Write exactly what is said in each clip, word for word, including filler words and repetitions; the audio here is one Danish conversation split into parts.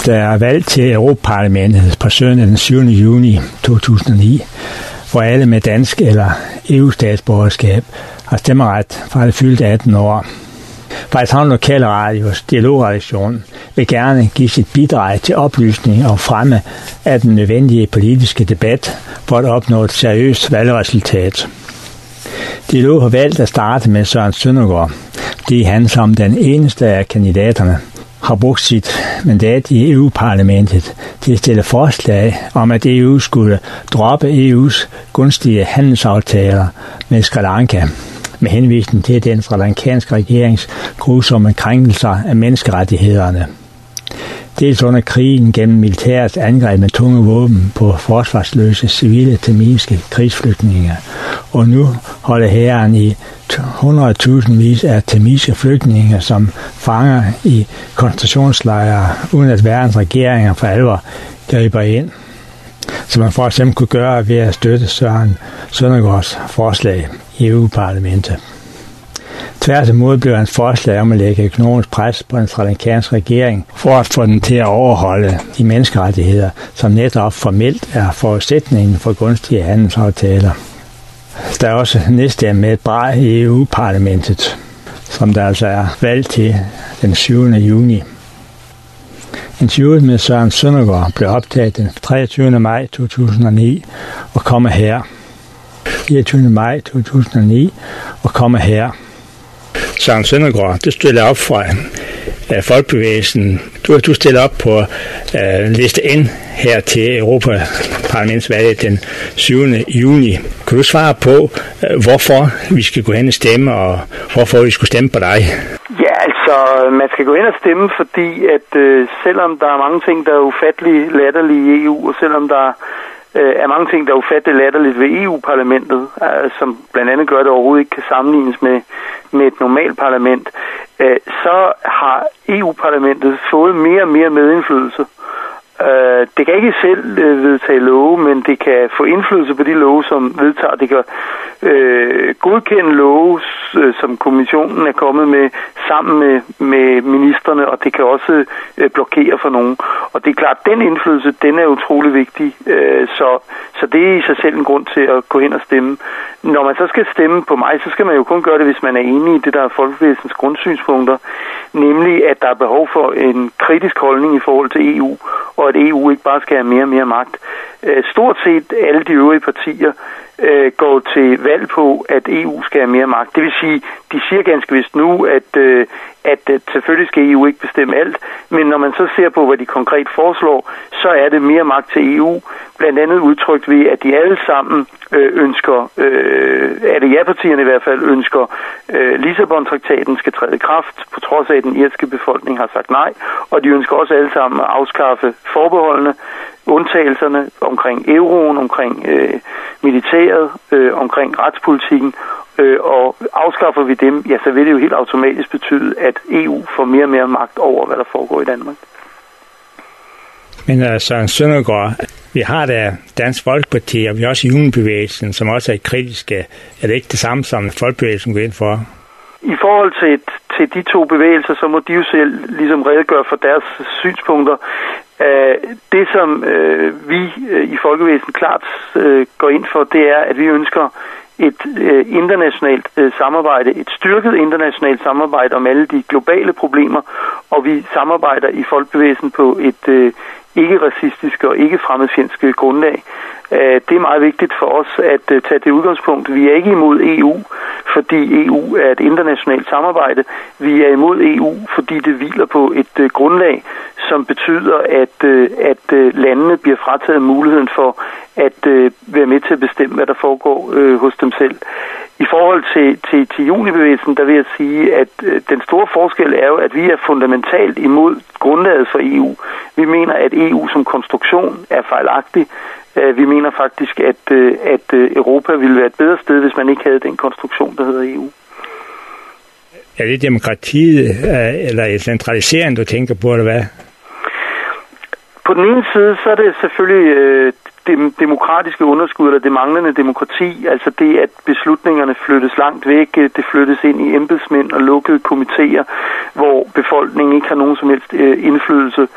Der er valg til Europaparlamentet på søndag den syvende juni to tusind og ni, hvor alle med dansk eller E U-statsborgerskab har stemmeret fra det fyldte atten år. Frederikshavn Lokalradios dialogredaktion vil gerne give sit bidrag til oplysning og fremme af den nødvendige politiske debat for at opnå et seriøst valgresultat. Dialog har valgt at starte med Søren Søndergaard, fordi han som den eneste af kandidaterne har brugt sit mandat i E U-parlamentet til at stille forslag om, at E U skulle droppe E U's gunstige handelsaftaler med Sri Lanka, med henvisning til den srilankanske regerings grusomme krænkelser af menneskerettighederne. Dels under krigen gennem militærets angreb med tunge våben på forsvarsløse civile tamilske krigsflygtninge, og nu holder hæren i hundredtusindvis af tamilske flygtninge som fanger i koncentrationslejre, uden at verdens regeringer for alvor griber ind, som man for eksempel kunne gøre ved at støtte Søren Søndergaards forslag i E U-parlamentet. Tværtimod blev hans forslag om at lægge økonomisk pres på den srilankanske regering for at få den til at overholde de menneskerettigheder, som netop formelt er forudsætningen for gunstige handelsaftaler. Der er også næste med et bræt i E U-parlamentet, som der altså er valgt til den syvende juni. Interviewet med Søren Søndergaard blev optaget den treogtyvende maj to tusind og ni og kommer her. fireogtyvende maj to tusind og ni og kommer her. Søren Søndergaard, du stiller op fra uh, Folkebevægelsen. Du, du stiller op på uh, liste N her til Europaparlamentsvalget den syvende juni. Kan du svare på, uh, hvorfor vi skal gå hen og stemme, og hvorfor vi skulle stemme på dig? Ja, altså, man skal gå hen og stemme, fordi at uh, selvom der er mange ting, der er ufattelig latterlige i E U, og selvom der er mange ting, der er ufattelig latterligt ved E U-parlamentet, som blandt andet gør, at det overhovedet ikke kan sammenlignes med, med et normalt parlament, så har E U-parlamentet fået mere og mere medindflydelse. Det kan ikke selv vedtage love, men det kan få indflydelse på de love, som vedtager. Det kan øh, godkende love, som kommissionen er kommet med sammen med, med ministerne, og det kan også øh, blokere for nogen. Og det er klart, at den indflydelse, den er utrolig vigtig, øh, så, så det er i sig selv en grund til at gå hen og stemme. Når man så skal stemme på mig, så skal man jo kun gøre det, hvis man er enig i det, der er Folkebevægelsens grundsynspunkter, nemlig at der er behov for en kritisk holdning i forhold til E U, og at E U ikke bare skal have mere og mere magt. Stort set alle de øvrige partier øh, går til valg på, at E U skal have mere magt. Det vil sige, de siger ganske vist nu, at, øh, at, at selvfølgelig skal E U ikke bestemme alt, men når man så ser på, hvad de konkret foreslår, så er det mere magt til E U, blandt andet udtrykt ved, at de alle sammen øh, ønsker, øh, at ja-partierne i hvert fald ønsker, øh, Lissabon-traktaten skal træde i kraft, på trods af, at den irske befolkning har sagt nej, og de ønsker også alle sammen at afskaffe forbeholdene, undtagelserne omkring euroen, omkring øh, militæret, øh, omkring retspolitikken, øh, og afskaffer vi dem, ja, så vil det jo helt automatisk betyde, at E U får mere og mere magt over, hvad der foregår i Danmark. Men Søren Søndergaard, vi har da Dansk Folkeparti, og vi har også Junibevægelsen, som også er kritiske. Er det ikke det samme, som Folkebevægelsen går ind for? I forhold til, til de to bevægelser, så må de jo selv ligesom redegøre for deres synspunkter. Det, som øh, vi øh, i Folkebevægelsen klart øh, går ind for, det er, at vi ønsker et øh, internationalt øh, samarbejde, et styrket internationalt samarbejde om alle de globale problemer, og vi samarbejder i Folkebevægelsen på et øh, ikke-racistisk og ikke-fremmedfjendsk grundlag. Det er meget vigtigt for os at tage det udgangspunkt. Vi er ikke imod E U, fordi E U er et internationalt samarbejde. Vi er imod E U, fordi det hviler på et grundlag, som betyder, at, at landene bliver frataget muligheden for at være med til at bestemme, hvad der foregår hos dem selv. I forhold til, til, til Junibevægelsen, der vil jeg sige, at den store forskel er jo, at vi er fundamentalt imod grundlaget for E U. Vi mener, at E U som konstruktion er fejlagtig. Vi mener faktisk, at, at Europa ville være et bedre sted, hvis man ikke havde den konstruktion, der hedder E U. Er det demokratiet eller centralisering, du tænker på, eller hvad? På den ene side, så er det selvfølgelig øh, det demokratiske underskud, eller det manglende demokrati, altså det, at beslutningerne flyttes langt væk, det flyttes ind i embedsmænd og lukkede komitéer, hvor befolkningen ikke har nogen som helst øh, indflydelse.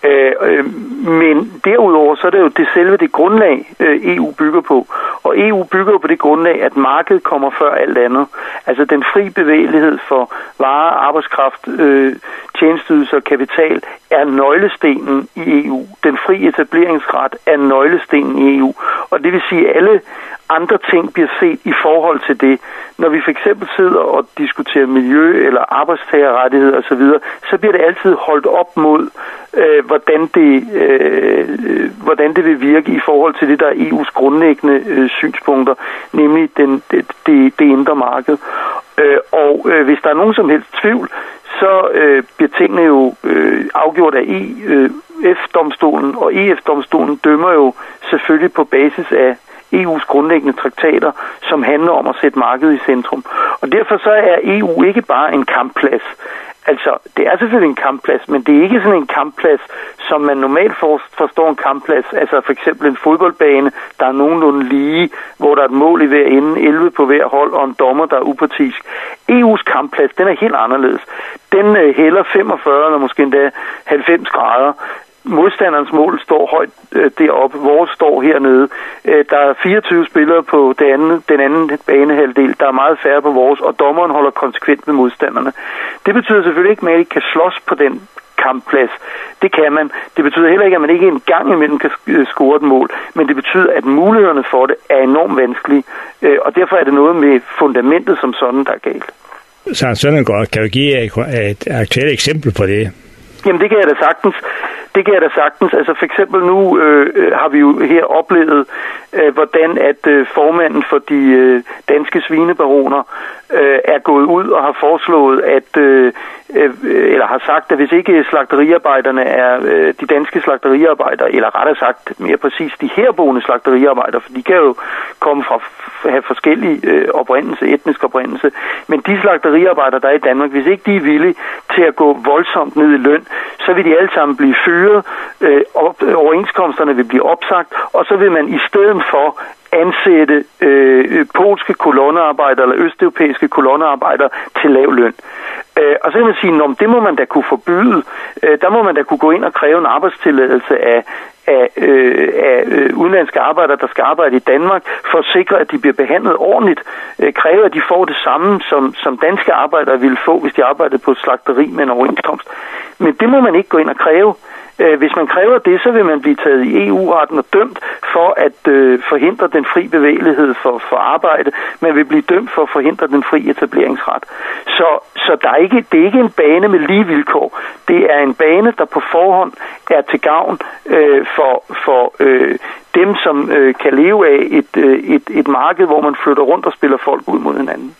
Øh, øh, men derudover så er det jo det selve det grundlag, øh, E U bygger på. Og E U bygger på det grundlag, at markedet kommer før alt andet. Altså den fri bevægelighed for varer, arbejdskraft, øh, tjenesteydelser og kapital er nøglestenen i E U. Den fri etableringsret er nøglestenen i E U. Og det vil sige, at alle andre ting bliver set i forhold til det. Når vi for eksempel sidder og diskuterer miljø eller arbejdstagerrettigheder osv., så bliver det altid holdt op mod, øh, hvordan, det, øh, hvordan det vil virke i forhold til det, der er E U's grundlæggende øh, synspunkter, nemlig den, det, det, det indre marked. Øh, og øh, hvis der er nogen som helst tvivl, så øh, bliver tingene jo øh, afgjort af E F-domstolen, og E F-domstolen dømmer jo selvfølgelig på basis af E U's grundlæggende traktater, som handler om at sætte markedet i centrum. Og derfor så er E U ikke bare en kampplads. Altså, det er selvfølgelig en kampplads, men det er ikke sådan en kampplads, som man normalt forstår en kampplads. Altså for eksempel en fodboldbane, der er nogenlunde lige, hvor der er et mål i hver ende, elleve på hver hold, og en dommer, der er upartisk. E U's kampplads, den er helt anderledes. Den øh, hælder femogfyrre, eller måske endda halvfems grader. Modstanderens mål står højt øh, deroppe, vores står hernede. Øh, der er fireogtyve spillere på det andet, den anden banehalvdel, der er meget færre på vores, og dommeren holder konsekvent med modstanderne. Det betyder selvfølgelig ikke, at man ikke kan slås på den kampplads. Det kan man. Det betyder heller ikke, at man ikke en gang imellem kan score et mål, men det betyder, at mulighederne for det er enormt vanskelige, øh, og derfor er det noget med fundamentet som sådan, der er galt. Så Søndergaard, kan du give et aktuelt eksempel på det? Jamen det kan jeg da sagtens. Det kan jeg da sagtens. Altså for eksempel nu øh, har vi jo her oplevet, øh, hvordan at øh, formanden for de øh, danske svinebaroner øh, er gået ud og har foreslået, at øh, øh, eller har sagt, at hvis ikke slagteriarbejderne er øh, de danske slagteriarbejdere, eller rettere sagt mere præcis de herboende slagteriarbejdere, for de kan jo komme fra have forskellige øh, oprindelse, etnisk oprindelse, men de slagteriarbejdere, der er i Danmark, hvis ikke de er villige til at gå voldsomt ned i løn, så vil de alle sammen blive fyret, øh, op, overenskomsterne vil blive opsagt, og så vil man i stedet for ansætte øh, polske kolonnearbejdere eller østeuropæiske kolonnearbejdere til lav løn. Øh, og så kan man sige, at det må man da kunne forbyde. Øh, der må man da kunne gå ind og kræve en arbejdstilladelse af, af, øh, af øh, udenlandske arbejdere, der skal arbejde i Danmark, for at sikre, at de bliver behandlet ordentligt. Øh, kræve, at de får det samme, som, som danske arbejdere ville få, hvis de arbejdede på et slagteri med en overenskomst. Men det må man ikke gå ind og kræve. Hvis man kræver det, så vil man blive taget i E U-retten og dømt for at øh, forhindre den fri bevægelighed for, for arbejde. Man vil blive dømt for at forhindre den fri etableringsret. Så, så der er ikke, det er ikke en bane med lige vilkår. Det er en bane, der på forhånd er til gavn øh, for, for øh, dem, som øh, kan leve af et, øh, et, et marked, hvor man flytter rundt og spiller folk ud mod hinanden.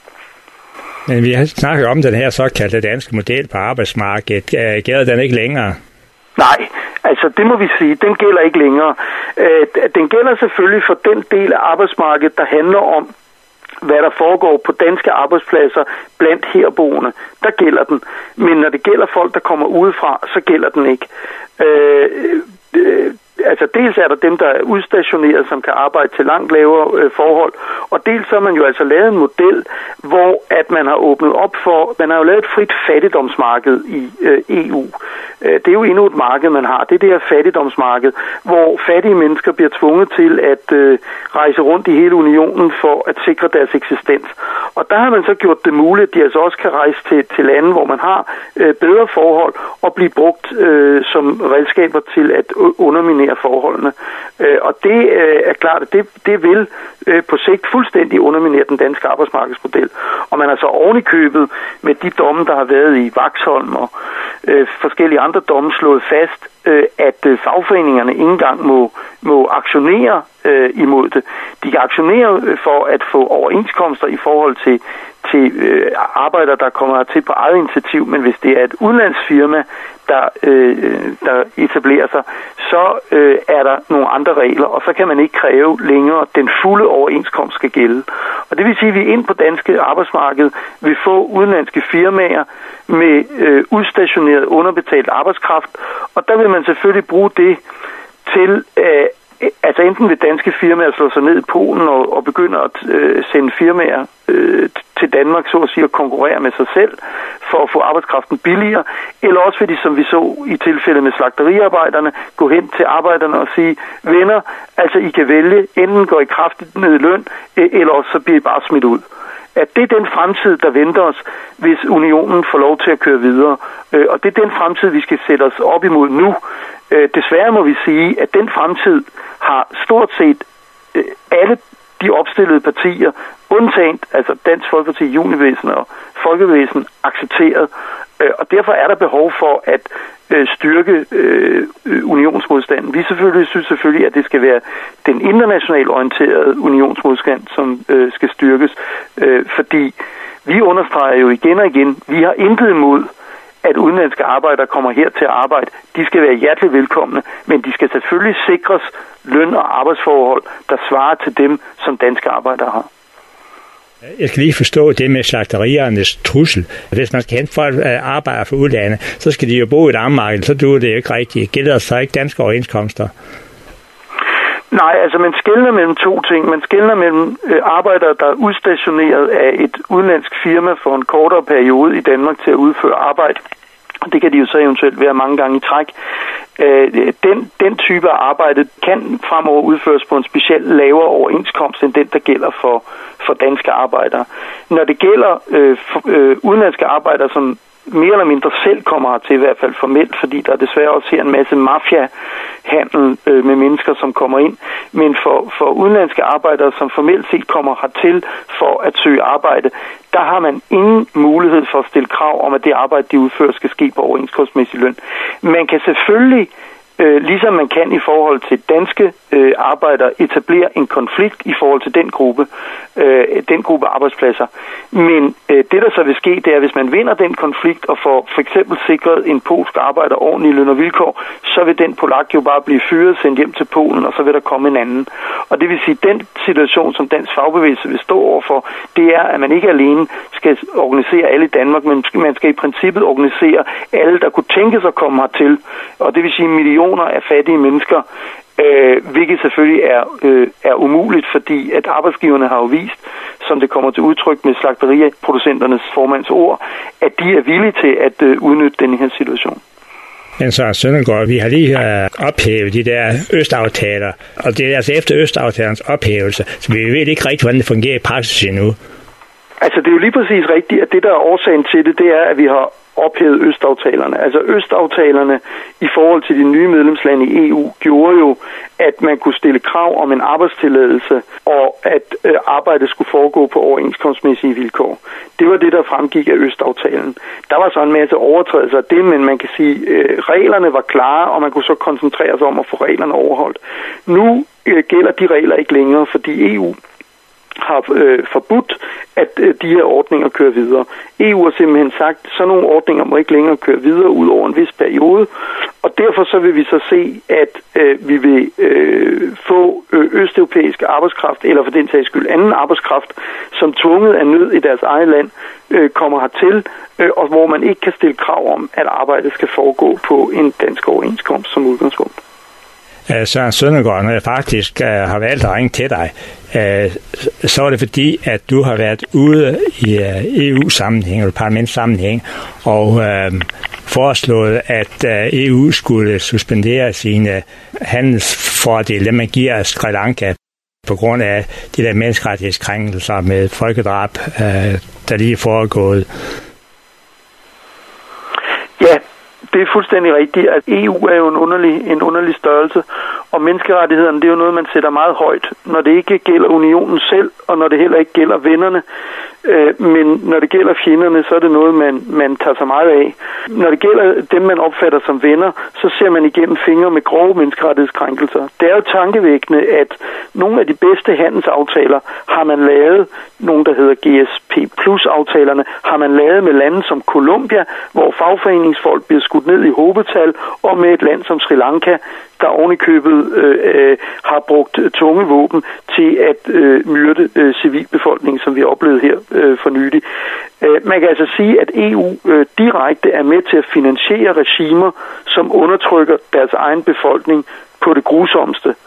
Men vi har snakket om den her såkaldte danske model på arbejdsmarkedet. Gælder den ikke længere? Nej, altså det må vi sige, den gælder ikke længere. Øh, den gælder selvfølgelig for den del af arbejdsmarkedet, der handler om, hvad der foregår på danske arbejdspladser blandt herboende. Der gælder den. Men når det gælder folk, der kommer udefra, så gælder den ikke. Øh, øh, Altså dels er der dem, der er udstationeret, som kan arbejde til langt lavere øh, forhold, og dels så har man jo altså lavet en model, hvor at man har åbnet op for, man har jo lavet et frit fattigdomsmarked i øh, E U. Øh, det er jo endnu et marked, man har. Det er det her fattigdomsmarked, hvor fattige mennesker bliver tvunget til at øh, rejse rundt i hele unionen for at sikre deres eksistens. Og der har man så gjort det muligt, at de altså også kan rejse til, til lande, hvor man har øh, bedre forhold og blive brugt øh, som redskaber til at underminere forholdene. Øh, og det øh, er klart, at det, det vil øh, på sigt fuldstændig underminere den danske arbejdsmarkedsmodel. Og man har så oven i købet med de domme, der har været i Vaxholm og øh, forskellige andre domme slået fast, øh, at øh, fagforeningerne ikke engang må, må aktionere øh, imod det. De kan aktionere øh, for at få overenskomster i forhold til til øh, arbejdere, der kommer hertil på eget initiativ, men hvis det er et udenlandsfirma, der, øh, der etablerer sig, så øh, er der nogle andre regler, og så kan man ikke kræve længere, den fulde overenskomst skal gælde. Og det vil sige, at vi ind på danske arbejdsmarked vil få udenlandske firmaer med øh, udstationeret underbetalt arbejdskraft, og der vil man selvfølgelig bruge det til øh, altså enten vil danske firmaer slå sig ned i Polen og, og begynde at øh, sende firmaer øh, til Danmark, så at sige, at konkurrere med sig selv for at få arbejdskraften billigere, eller også vil de, som vi så i tilfældet med slagteriarbejderne, gå hen til arbejderne og sige, venner, altså I kan vælge, enten går I kraftigt ned i løn, eller også så bliver I bare smidt ud. At det er den fremtid, der venter os, hvis unionen får lov til at køre videre. Og det er den fremtid, vi skal sætte os op imod nu. Desværre må vi sige, at den fremtid har stort set alle de opstillede partier, undtagen altså Dansk Folkeparti, Junibevægelsen og Folkebevægelsen, accepteret. Og derfor er der behov for at styrke øh, unionsmodstanden. Vi selvfølgelig synes selvfølgelig, at det skal være den internationalt orienterede unionsmodstand, som øh, skal styrkes, øh, fordi vi understreger jo igen og igen, vi har intet imod, at udenlandske arbejdere kommer her til at arbejde. De skal være hjertelig velkomne, men de skal selvfølgelig sikres løn- og arbejdsforhold, der svarer til dem, som danske arbejdere har. Jeg skal lige forstå det med slagteriernes trussel. Hvis man skal hente folk arbejder for udlandet, så skal de jo bo i et arbejdsmarked, så duer det jo ikke rigtigt. Gælder så ikke danske overenskomster? Nej, altså man skelner mellem to ting. Man skelner mellem øh, arbejdere, der er udstationeret af et udenlandsk firma for en kortere periode i Danmark til at udføre arbejde. Det kan de jo så eventuelt være mange gange i træk. Øh, den, den type af arbejde kan fremover udføres på en specielt lavere overenskomst end den, der gælder for, for danske arbejdere. Når det gælder øh, for, øh, udenlandske arbejdere, som mere eller mindre selv kommer hertil, i hvert fald formelt, fordi der desværre også her en masse mafia-handel øh, med mennesker, som kommer ind. Men for, for udenlandske arbejdere, som formelt set kommer hertil for at søge arbejde, der har man ingen mulighed for at stille krav om, at det arbejde, de udfører, skal ske på overenskomstmæssig løn. Man kan selvfølgelig, øh, ligesom man kan i forhold til danske øh, arbejdere, etablere en konflikt i forhold til den gruppe, øh, den gruppe arbejdspladser. Men øh, det, der så vil ske, det er, hvis man vinder den konflikt og får for eksempel sikret en polsk arbejder ordentlige løn og vilkår, så vil den polak jo bare blive fyret, sendt hjem til Polen, og så vil der komme en anden. Og det vil sige, at den situation, som dansk fagbevægelse vil stå overfor, det er, at man ikke alene skal organisere alle i Danmark, men man skal i princippet organisere alle, der kunne tænke sig at komme hertil. Og det vil sige millioner af fattige mennesker, øh, hvilket selvfølgelig er, øh, er umuligt, fordi at arbejdsgiverne har jo vist, som det kommer til udtryk med slagteriproducenternes formands ord, at de er villige til at øh, udnytte den her situation. Men så Søndergaard, vi har lige uh, ophævet de der østaftaler, og det er altså efter østaftalernes ophævelse, så vi ved ikke rigtig, hvordan det fungerer i praksis endnu. Altså det er jo lige præcis rigtigt, at det der er årsagen til det, det er, at vi har ophævet østaftalerne. Altså østaftalerne i forhold til de nye medlemslande i E U gjorde jo, at man kunne stille krav om en arbejdstilladelse, og at øh, arbejdet skulle foregå på overenskomstmæssige vilkår. Det var det, der fremgik af østaftalen. Der var så en masse overtrædelser af det, men man kan sige, øh, reglerne var klare, og man kunne så koncentrere sig om at få reglerne overholdt. Nu øh, gælder de regler ikke længere, fordi E U har øh, forbudt, at øh, de her ordninger kører videre. E U har simpelthen sagt, at sådan nogle ordninger må ikke længere køre videre ud over en vis periode, og derfor så vil vi så se, at øh, vi vil øh, få øh, østeuropæisk arbejdskraft, eller for den sags skyld anden arbejdskraft, som tvunget af nød i deres eget land, øh, kommer hertil, øh, og hvor man ikke kan stille krav om, at arbejdet skal foregå på en dansk overenskomst som udgangspunkt. Søren Søndergaard, når jeg faktisk uh, har valgt at ringe til dig, uh, så er det fordi, at du har været ude i uh, E U-sammenhæng, eller parlamentssammenhæng, og uh, foreslået, at uh, E U skulle suspendere sine handelsfordele, man giver Sri Lanka, på grund af de der menneskerettighedskrænkelser med folkedrab, uh, der lige er foregået. Ja. Det er fuldstændig rigtigt, at E U er jo en underlig, en underlig størrelse, og menneskerettighederne, det er jo noget, man sætter meget højt, når det ikke gælder unionen selv, og når det heller ikke gælder vennerne. Øh, men når det gælder fjenderne, så er det noget, man, man tager sig meget af. Når det gælder dem, man opfatter som venner, så ser man igennem fingre med grove menneskerettighedskrænkelser. Det er jo tankevækkende, at nogle af de bedste handelsaftaler har man lavet, nogle der hedder G S P plus aftalerne, har man lavet med lande som Colombia, hvor fagforeningsfolk bliver skudt ned i hobetal, og med et land som Sri Lanka, der ovenikøbet øh, øh, har brugt tunge våben til at øh, myrde øh, civilbefolkningen, som vi har oplevet her øh, for nylig. Øh, man kan altså sige, at E U øh, direkte er med til at finansiere regimer, som undertrykker deres egen befolkning på det grusomste.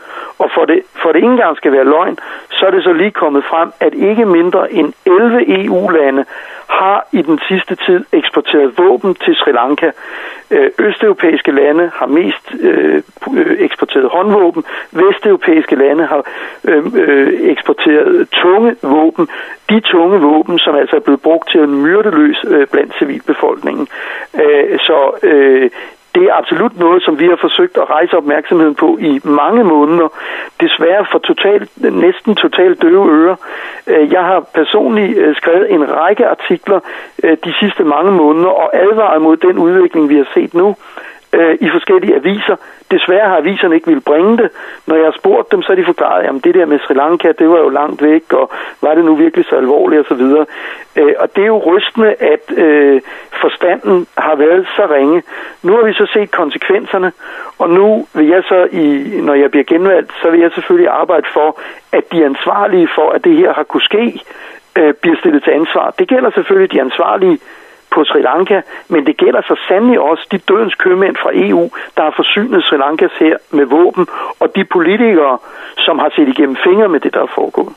Og for det, for det ikke engang skal være løgn, så er det så lige kommet frem, at ikke mindre end elleve E U-lande har i den sidste tid eksporteret våben til Sri Lanka. Østeuropæiske lande har mest øh, eksporteret håndvåben. Vesteuropæiske lande har øh, eksporteret tunge våben. De tunge våben, som altså er blevet brugt til at myrde løs øh, blandt civilbefolkningen. Øh, så øh, det er absolut noget, som vi har forsøgt at rejse opmærksomheden på i mange måneder. Desværre for totalt, næsten totalt døve ører. Jeg har personligt skrevet en række artikler de sidste mange måneder og advaret mod den udvikling, vi har set nu i forskellige aviser. Desværre har aviserne ikke ville bringe det. Når jeg har spurgt dem, så har de forklaret, at det der med Sri Lanka, det var jo langt væk, og var det nu virkelig så alvorligt osv. Øh, og det er jo rystende, at øh, forstanden har været så ringe. Nu har vi så set konsekvenserne, og nu vil jeg så, i, når jeg bliver genvalgt, så vil jeg selvfølgelig arbejde for, at de ansvarlige for, at det her har kunne ske, øh, bliver stillet til ansvar. Det gælder selvfølgelig de ansvarlige på Sri Lanka, men det gælder så sandelig også de dødens købmænd fra E U, der har forsynet Sri Lankas her med våben, og de politikere, som har set igennem fingre med det, der er foregået.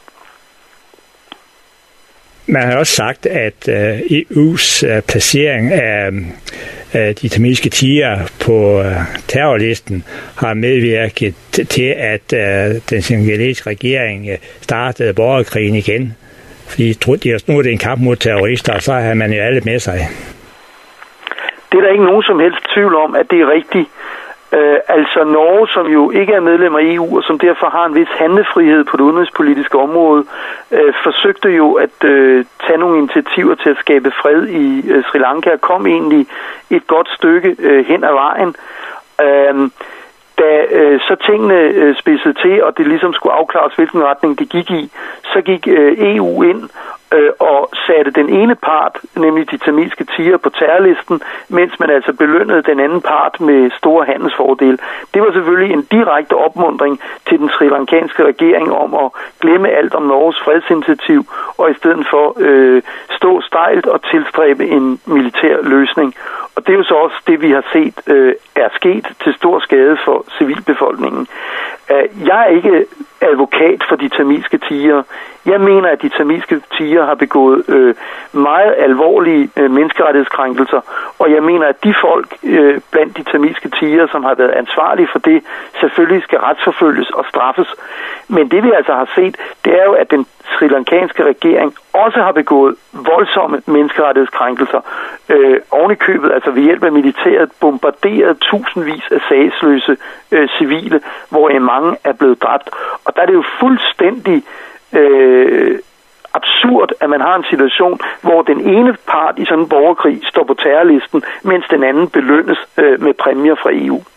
Man har også sagt, at uh, E U's uh, placering af uh, de tamilske tigre på uh, terrorlisten har medvirket til, at uh, den senegalesiske regering uh, startede borgerkrigen igen. Fordi nu er det en kamp mod terrorister, og så har man jo alle med sig. Det er der ikke nogen som helst tvivl om, at det er rigtigt. Øh, altså Norge, som jo ikke er medlem af E U, og som derfor har en vis handlefrihed på det udenrigspolitiske område, øh, forsøgte jo at øh, tage nogle initiativer til at skabe fred i øh, Sri Lanka, og kom egentlig et godt stykke øh, hen ad vejen. Øh, Da øh, så tingene øh, spidsede til, og det ligesom skulle afklares, hvilken retning det gik i, så gik øh, E U ind øh, og satte den ene part, nemlig de tamilske tigre, på terrorlisten, mens man altså belønnede den anden part med store handelsfordele. Det var selvfølgelig en direkte opmuntring til den sri lankanske regering om at glemme alt om Norges fredsinitiativ, og i stedet for øh, stå stejlt og tilstræbe en militær løsning. Og det er jo så også det, vi har set øh, er sket til stor skade for civilbefolkningen. Uh, jeg er ikke advokat for de tamilske tigre. Jeg mener, at de tamilske tigre har begået øh, meget alvorlige øh, menneskerettighedskrænkelser, og jeg mener, at de folk øh, blandt de tamilske tigre, som har været ansvarlige for det, selvfølgelig skal retsforfølges og straffes. Men det vi altså har set, det er jo, at den sri lankanske regering også har begået voldsomme menneskerettighedskrænkelser. Øh, oven i købet, altså ved hjælp af militæret, bombarderet tusindvis af sagsløse øh, civile, hvor mange er blevet dræbt. Og der er det jo fuldstændig øh, absurd, at man har en situation, hvor den ene part i sådan en borgerkrig står på terrorlisten, mens den anden belønnes øh, med præmier fra E U.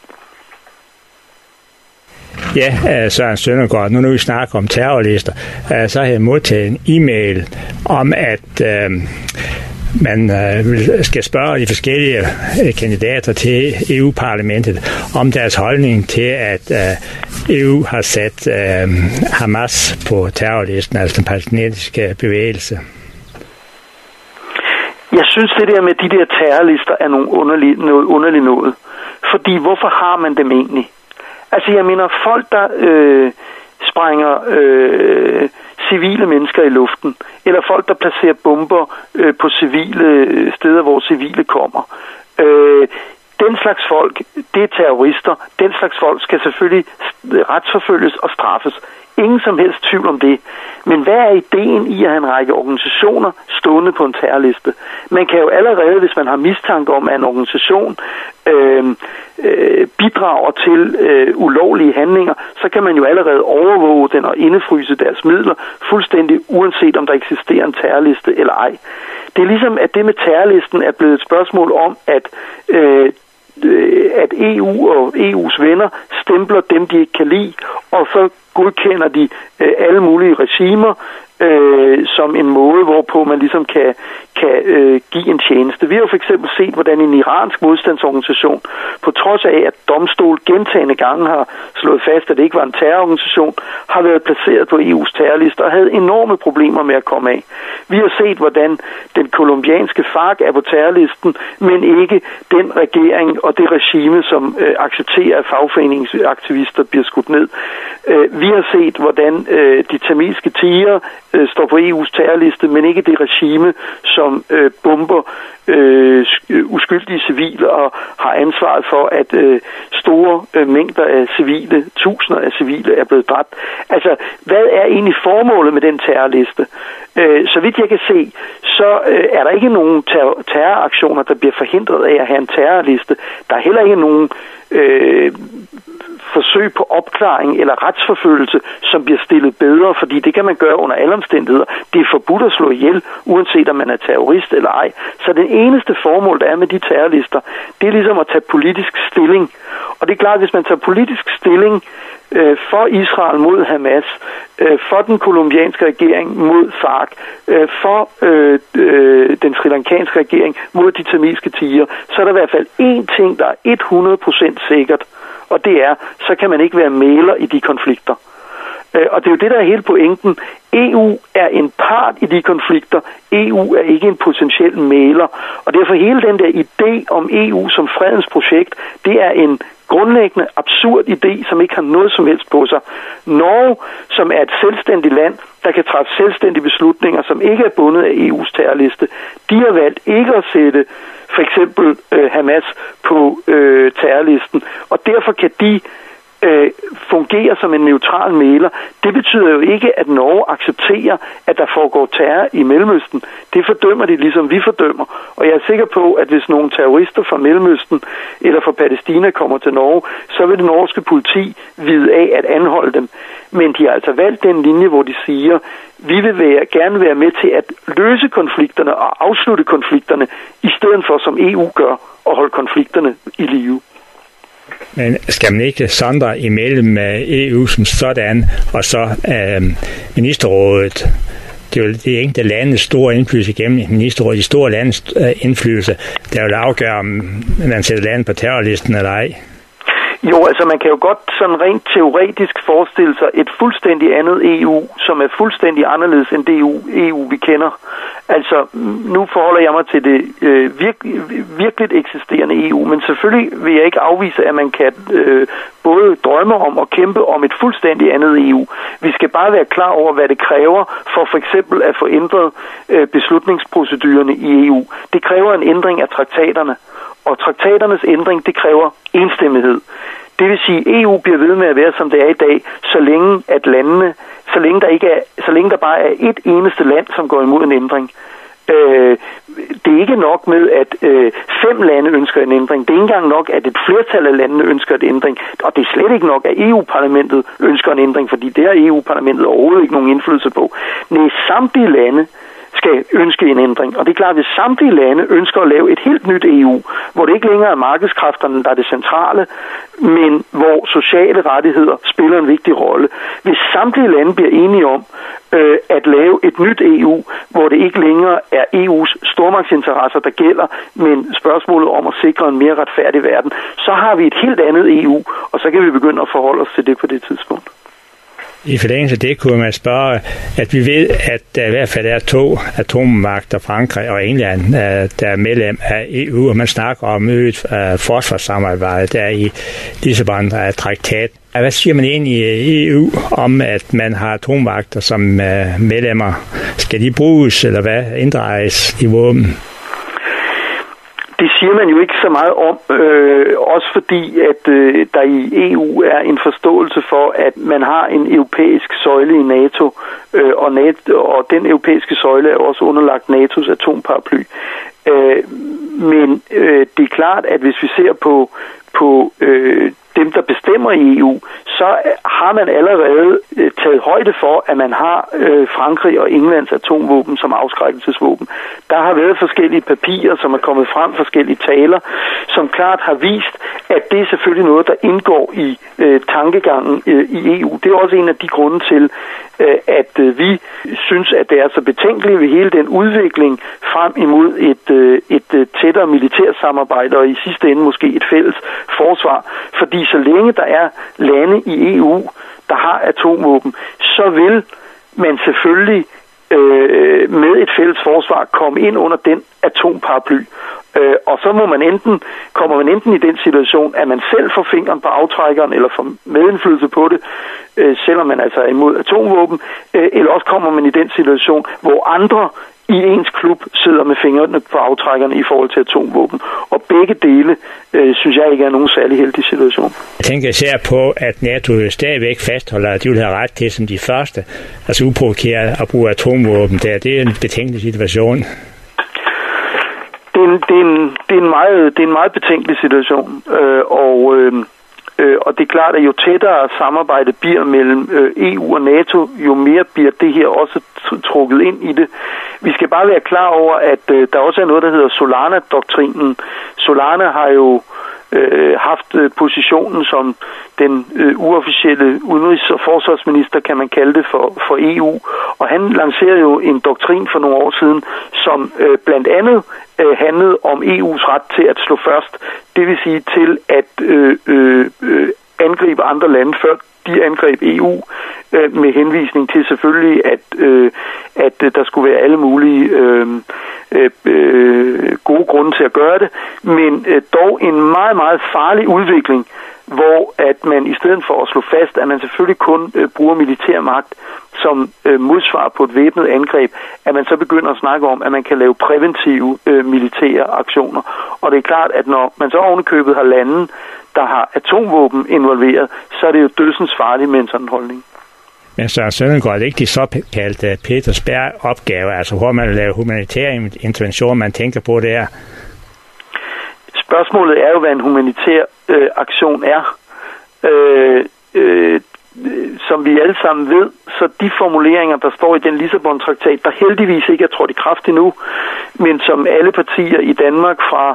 Ja, Søren Søndergaard, nu når vi snakker om terrorlister, så har jeg modtaget en e-mail om, at øh, man øh, skal spørge de forskellige øh, kandidater til E U-parlamentet om deres holdning til, at øh, E U har sat øh, Hamas på terrorlisten, altså den palæstinensiske bevægelse. Jeg synes, det der med de der terrorlister er nogle underlig, noget underligt noget. Fordi hvorfor har man dem egentlig? Altså, jeg mener, folk, der øh, sprænger øh, civile mennesker i luften, eller folk, der placerer bomber øh, på civile steder, hvor civile kommer. Øh, den slags folk, det er terrorister. Den slags folk skal selvfølgelig retsforfølges og straffes. Ingen som helst tvivl om det. Men hvad er ideen i at have en række organisationer stående på en terrorliste? Man kan jo allerede, hvis man har mistanke om, at en organisation øh, øh, bidrager til øh, ulovlige handlinger, så kan man jo allerede overvåge den og indefryse deres midler, fuldstændig uanset om der eksisterer en terrorliste eller ej. Det er ligesom, at det med terrorlisten er blevet et spørgsmål om, at øh, at E U og E U's venner stempler dem, de ikke kan lide, og så godkender de øh, alle mulige regimer øh, som en måde, hvorpå man ligesom kan, kan øh, give en tjeneste. Vi har jo for eksempel set, hvordan en iransk modstandsorganisation, på trods af, at domstol gentagne gange har slået fast, at det ikke var en terrororganisation, har været placeret på E U's terrorliste og havde enorme problemer med at komme af. Vi har set, hvordan den kolumbianske FARC er på terrorlisten, men ikke den regering og det regime, som øh, accepterer, at fagforeningsaktivister bliver skudt ned. Øh, vi har set, hvordan øh, de tamilske tigre øh, står på E U's terrorliste, men ikke det regime, som øh, bomber øh, uskyldige civile og har ansvaret for, at øh, store øh, mængder af civile, tusinder af civile er blevet dræbt. Altså, hvad er egentlig formålet med den terrorliste? Øh, så vidt jeg kan se, så øh, er der ikke nogen ter- terroraktioner, der bliver forhindret af at have en terrorliste. Der er heller ikke nogen øh, forsøg på opklaring eller retsforfølgelse, som bliver stillet bedre, fordi det kan man gøre under alle omstændigheder. Det er forbudt at slå ihjel, uanset om man er terrorist eller ej. Så det eneste formål, der er med de terrorlister, det er ligesom at tage politisk stilling. Og det er klart, at hvis man tager politisk stilling øh, for Israel mod Hamas, øh, for den kolumbianske regering mod FARC, øh, for øh, øh, den srilankanske regering mod de tamilske tigre, så er der i hvert fald én ting, der er hundrede procent sikkert, og det er, så kan man ikke være mægler i de konflikter. Øh, og det er jo det, der er hele pointen. E U er en part i de konflikter. E U er ikke en potentiel mægler. Og derfor hele den der idé om E U som fredens projekt, det er en grundlæggende absurd idé, som ikke har noget som helst på sig. Norge, som er et selvstændigt land, der kan træffe selvstændige beslutninger, som ikke er bundet af E U's terrorliste, de har valgt ikke at sætte for eksempel øh, Hamas på øh, terrorlisten, og derfor kan de øh, fungere som en neutral mægler. Det betyder jo ikke, at Norge accepterer, at der foregår terror i Mellemøsten. Det fordømmer de, ligesom vi fordømmer. Og jeg er sikker på, at hvis nogle terrorister fra Mellemøsten eller fra Palæstina kommer til Norge, så vil det norske politi vide af at anholde dem. Men de har altså valgt den linje, hvor de siger, vi vil være, gerne være med til at løse konflikterne og afslutte konflikterne, i stedet for, som E U gør, at holde konflikterne i live. Men skal man ikke sondre imellem E U som sådan, og så øh, ministerrådet? Det er jo det enkelte landes store indflydelse gennem ministerrådet, de store landes øh, indflydelse, der vil afgøre, om man sætter landet på terrorlisten eller ej. Jo, altså man kan jo godt sådan rent teoretisk forestille sig et fuldstændig andet E U, som er fuldstændig anderledes end det E U, vi kender. Altså, nu forholder jeg mig til det øh, virkelig, virkelig eksisterende E U, men selvfølgelig vil jeg ikke afvise, at man kan øh, både drømme om og kæmpe om et fuldstændig andet E U. Vi skal bare være klar over, hvad det kræver for for eksempel at få ændret øh, beslutningsprocedurerne i E U. Det kræver en ændring af traktaterne. Og traktaternes ændring, det kræver enstemmighed. Det vil sige, at E U bliver ved med at være, som det er i dag, så længe at landene, så længe der ikke er, så længe der bare er et eneste land, som går imod en ændring. Øh, det er ikke nok med, at øh, fem lande ønsker en ændring. Det er ikke engang nok, at et flertal af landene ønsker en ændring. Og det er slet ikke nok, at E U-parlamentet ønsker en ændring, fordi det har E U-parlamentet overhovedet ikke nogen indflydelse på. Nej, samtlige lande skal ønske en ændring. Og det er klart, at hvis samtlige lande ønsker at lave et helt nyt E U, hvor det ikke længere er markedskræfterne, der er det centrale, men hvor sociale rettigheder spiller en vigtig rolle. Hvis samtlige lande bliver enige om øh, at lave et nyt E U, hvor det ikke længere er E U's stormagtsinteresser, der gælder, men spørgsmålet om at sikre en mere retfærdig verden, så har vi et helt andet E U, og så kan vi begynde at forholde os til det på det tidspunkt. I forlængelse af det kunne man spørge, at vi ved, at der i hvert fald er to atommagter, Frankrig og England, der er medlem af E U, og man snakker om øget forsvarssamarbejde der i Lissabon-traktat. Hvad siger man egentlig i E U om, at man har atommagter som medlemmer? Skal de bruges, eller hvad inddrages i våben? Det siger man jo ikke så meget om, øh, også fordi, at øh, der i E U er en forståelse for, at man har en europæisk søjle i NATO, øh, og, NATO, og den europæiske søjle er også underlagt N A T O's atomparaply. Øh, men øh, det er klart, at hvis vi ser på, på øh, dem, der bestemmer i E U, så har man allerede øh, taget højde for, at man har øh, Frankrig og Englands atomvåben som afskrækkelsesvåben. Der har været forskellige papirer, som er kommet frem, forskellige taler, som klart har vist, at det er selvfølgelig noget, der indgår i øh, tankegangen øh, i E U. Det er også en af de grunde til, øh, at øh, vi synes, at det er så betænkeligt ved hele den udvikling frem imod et, øh, et øh, tættere militært samarbejde, og i sidste ende måske et fælles forsvar. Fordi så længe der er lande i E U, der har atomvåben, så vil man selvfølgelig øh, med et fælles forsvar komme ind under den atomparaply. Øh, og så må man enten, kommer man enten i den situation, at man selv får fingeren på aftrækkeren, eller får medindflydelse på det, øh, selvom man altså er imod atomvåben, øh, eller også kommer man i den situation, hvor andre i ens klub sidder med fingrene på aftrækkerne i forhold til atomvåben. Og begge dele, øh, synes jeg ikke er nogen særlig heldig situation. Jeg tænker især på, at NATO stadigvæk fastholder, at de vil have ret til som de første, altså uprovokeret at bruge atomvåben der. Det er en betænkelig situation. Det er en, det er en, det er en, meget, det er en meget betænkelig situation, øh, og... Øh, Øh, og det er klart, at jo tættere samarbejdet bliver mellem øh, E U og NATO, jo mere bliver det her også trukket ind i det. Vi skal bare være klar over, at øh, der også er noget, der hedder Solana-doktrinen. Solana har jo øh, haft øh, positionen som den øh, uofficielle udenrigs- og forsvarsminister, kan man kalde det, for, for E U. Og han lancerede jo en doktrin for nogle år siden, som øh, blandt andet øh, handlede om E U's ret til at slå først. Det vil sige til at øh, øh, øh, angribe andre lande, før de angreb E U, øh, med henvisning til selvfølgelig, at, øh, at øh, der skulle være alle mulige øh, øh, gode grunde til at gøre det, men øh, dog en meget, meget farlig udvikling, hvor at man i stedet for at slå fast, at man selvfølgelig kun øh, bruger militærmagt som øh, modsvar på et væbnet angreb, at man så begynder at snakke om, at man kan lave præventive øh, militære aktioner. Og det er klart, at når man så ovenikøbet har lande, der har atomvåben involveret, så er det jo dødsens farligt med en sådan holdning. Men Søren Søndergaard, er det ikke de såkaldte Petersberg-opgaver, altså hvor man laver humanitære interventioner, man tænker på der? Spørgsmålet er jo, hvad en humanitær øh, aktion er. Øh, øh, som vi alle sammen ved, så de formuleringer, der står i den Lissabon-traktat, der heldigvis ikke er trådt i kraft endnu, men som alle partier i Danmark fra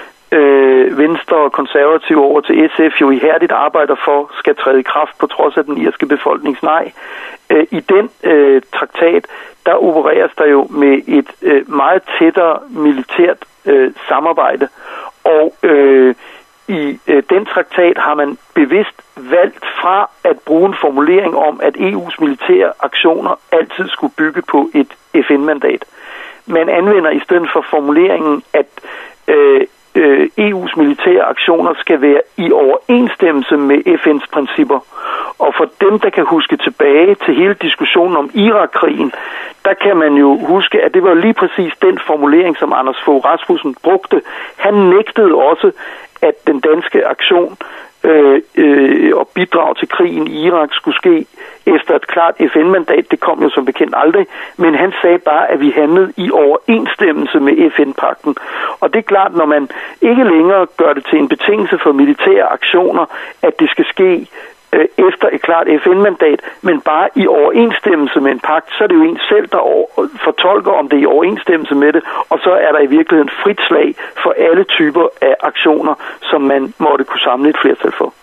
øh, Venstre og Konservative over til S F jo ihærdigt arbejder for, skal træde i kraft på trods af den irske befolknings nej. Øh, I den øh, traktat, der opereres der jo med et øh, meget tættere militært øh, samarbejde, og øh, i øh, den traktat har man bevidst valgt fra at bruge en formulering om, at E U's militære aktioner altid skulle bygge på et F N-mandat. Man anvender i stedet for formuleringen, at øh, øh, E U's militære aktioner skal være i overensstemmelse med F N's principper. Og for dem, der kan huske tilbage til hele diskussionen om Irak-krigen, der kan man jo huske, at det var lige præcis den formulering, som Anders Fogh Rasmussen brugte. Han nægtede også, at den danske aktion øh, øh, og bidrag til krigen i Irak skulle ske efter et klart F N-mandat. Det kom jo som bekendt aldrig, men han sagde bare, at vi handlede i overensstemmelse med F N-pagten. Og det er klart, når man ikke længere gør det til en betingelse for militære aktioner, at det skal ske øh, efter et klart F N-mandat, men bare i overensstemmelse med en pagt, så er det jo en selv, der over, fortolker, om det er i overensstemmelse med det, og så er der i virkeligheden frit slag for alle typer af aktioner, som man måtte kunne samle et flertal for.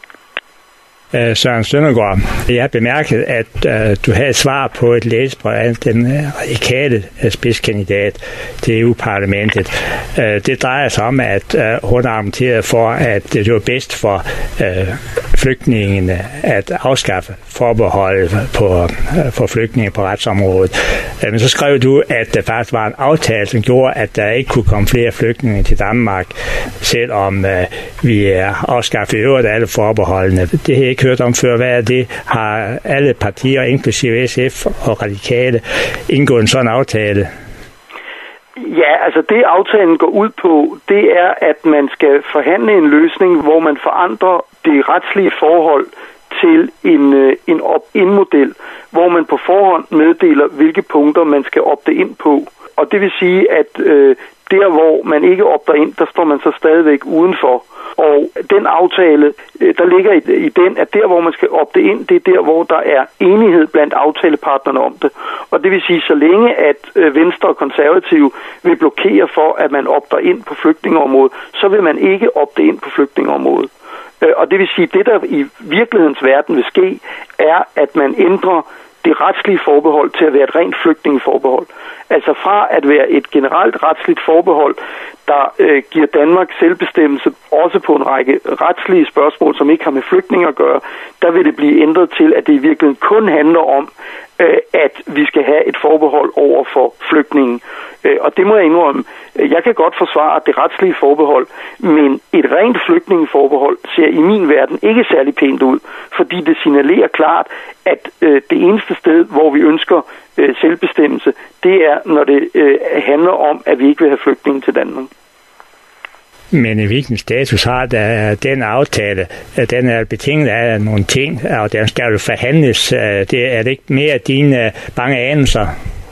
Uh, Søren Søndergaard, jeg har bemærket, at uh, du havde et svar på et læsebrev af den uh, radikale uh, spidskandidat til E U-parlamentet. Uh, det drejer sig om, at uh, hun argumenterede for, at det var bedst for uh, flygtningene at afskaffe forbeholdet på, uh, for flygtninge på retsområdet. Uh, men så skrev du, at der faktisk var en aftale, som gjorde, at der ikke kunne komme flere flygtninge til Danmark, selvom uh, vi uh, afskaffede i øvrigt alle forbeholdene. Det har jeg ikke hørt om før. Hvad er det? Har alle partier, inklusive S F og Radikale, indgået en sådan aftale? Ja, altså det aftalen går ud på, det er, at man skal forhandle en løsning, hvor man forandrer det retslige forhold til en, en opt-in-model, hvor man på forhånd meddeler, hvilke punkter man skal opte ind på. Og det vil sige, at øh, der, hvor man ikke opter ind, der står man så stadigvæk udenfor. Og den aftale, der ligger i, i den, at der, hvor man skal opte ind, det er der, hvor der er enighed blandt aftalepartnerne om det. Og det vil sige, så længe at Venstre og Konservative vil blokere for, at man opter ind på flygtningeområdet, så vil man ikke opte ind på flygtningeområdet. Og det vil sige, at det, der i virkelighedens verden vil ske, er, at man ændrer det retslige forbehold til at være et rent flygtningeforbehold. Altså fra at være et generelt retsligt forbehold, der øh, giver Danmark selvbestemmelse også på en række retslige spørgsmål, som ikke har med flygtninge at gøre, der der vil det blive ændret til, at det i virkeligheden kun handler om, øh, at vi skal have et forbehold over for flygtninge. Øh, og det må jeg indrømme. Jeg kan godt forsvare det retslige forbehold, men et rent flygtningeforbehold ser i min verden ikke særlig pænt ud, fordi det signalerer klart, at øh, det eneste sted, hvor vi ønsker øh, selvbestemmelse, det er, når det øh, handler om, at vi ikke vil have flygtninge til Danmark. Men hvilken status har der, den aftale? Den er betinget af nogle ting, og den skal jo forhandles. Det er det ikke mere dine bange anelser?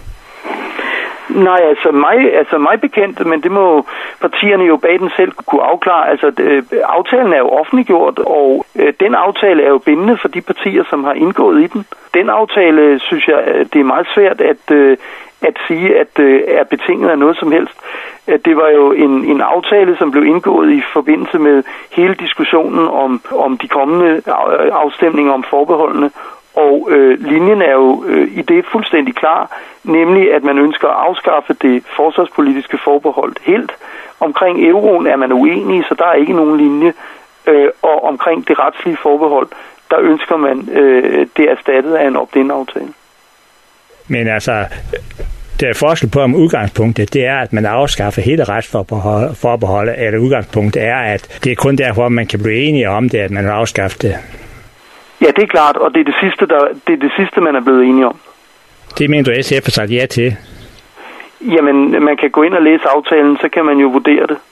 Nej, altså mig, altså mig bekendt, men det må partierne jo bag den selv kunne afklare. Altså det, aftalen er jo offentliggjort, og øh, den aftale er jo bindende for de partier, som har indgået i den. Den aftale, synes jeg, det er meget svært at, øh, at sige, at øh, er betinget af noget som helst. Det var jo en, en aftale, som blev indgået i forbindelse med hele diskussionen om, om de kommende afstemninger om forbeholdene. Og øh, linjen er jo øh, i det fuldstændig klar, nemlig at man ønsker at afskaffe det forsvarspolitiske forbehold helt. Omkring euroen er man uenig, så der er ikke nogen linje. Øh, og omkring det retslige forbehold, der ønsker man øh, det erstattet af en opt-in-aftale. Men altså, der er forskel på, om udgangspunktet det er, at man afskaffer hele retsforbeholdet, eller udgangspunktet er, at det er kun derfor, man kan blive enige om det, at man vil afskaffe det. Ja, det er klart, og det er det sidste, der, det er det sidste, man er blevet enige om. Det mener du, S F har sagt ja til? Jamen, man kan gå ind og læse aftalen, så kan man jo vurdere det.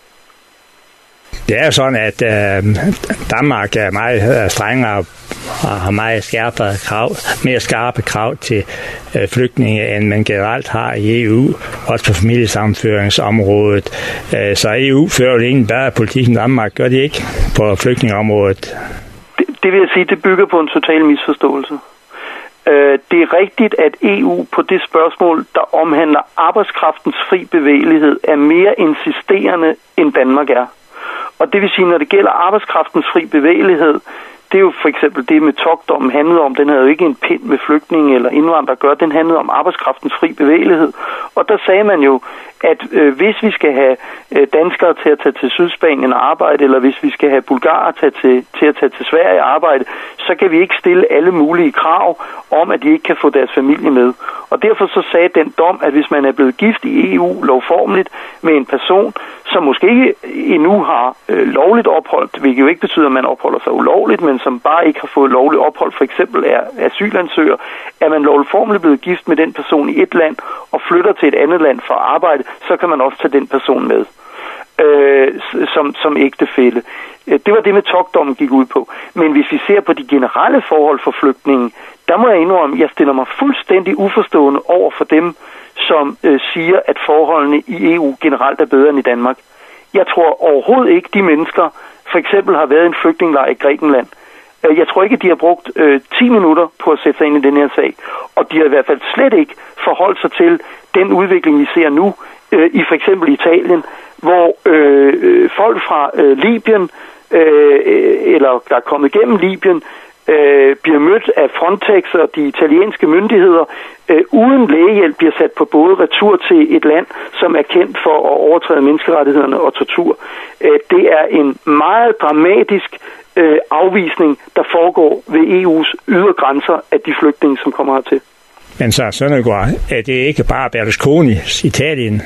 Det er jo sådan, at øh, Danmark er meget strengere og har meget skarpere krav, mere skarpe krav til øh, flygtninge, end man generelt har i E U, også på familiesammenføringsområdet. Øh, så E U fører jo egentlig bedre politik end Danmark, gør det ikke, på flygtningeområdet? Det, det vil jeg sige, det bygger på en total misforståelse. Øh, det er rigtigt, at E U på det spørgsmål, der omhandler arbejdskraftens fri bevægelighed, er mere insisterende, end Danmark er. Og det vil sige, når det gælder arbejdskraftens fri bevægelighed, det er jo for eksempel det med Toc-dommen handlede om, den havde jo ikke en pind med flygtninge eller indvandrere at gøre, den handlede om arbejdskraftens fri bevægelighed. Og der sagde man jo, at øh, hvis vi skal have øh, danskere til at tage til Sydspanien og arbejde, eller hvis vi skal have bulgarer til, til, til at tage til Sverige og arbejde, så kan vi ikke stille alle mulige krav om, at de ikke kan få deres familie med. Og derfor så sagde den dom, at hvis man er blevet gift i E U lovformeligt med en person, som måske ikke endnu har øh, lovligt ophold, hvilket jo ikke betyder, at man opholder sig ulovligt, men som bare ikke har fået lovligt ophold, for eksempel er asylansøger, er man lovformeligt blevet gift med den person i et land og flytter til et andet land for at arbejde, så kan man også tage den person med øh, som, som ægtefælle. Det var det med Toc-dommen gik ud på. Men hvis vi ser på de generelle forhold for flygtninge, der må jeg indrømme, at jeg stiller mig fuldstændig uforstående over for dem, som øh, siger, at forholdene i E U generelt er bedre end i Danmark. Jeg tror overhovedet ikke, de mennesker for eksempel har været i en flygtningelejr i Grækenland. Jeg tror ikke, de har brugt øh, ti minutter på at sætte sig ind i den her sag. Og de har i hvert fald slet ikke forholdt sig til den udvikling, vi ser nu øh, i for eksempel Italien, hvor øh, folk fra øh, Libyen, øh, eller der er kommet gennem Libyen, øh, bliver mødt af Frontex og de italienske myndigheder, øh, uden lægehjælp bliver sat på både retur til et land, som er kendt for at overtræde menneskerettighederne og tortur. Øh, det er en meget dramatisk øh, afvisning, der foregår ved E U's ydre grænser af de flygtninge, som kommer hertil. Men så Søndergaard, er det ikke bare Berlusconis Italien?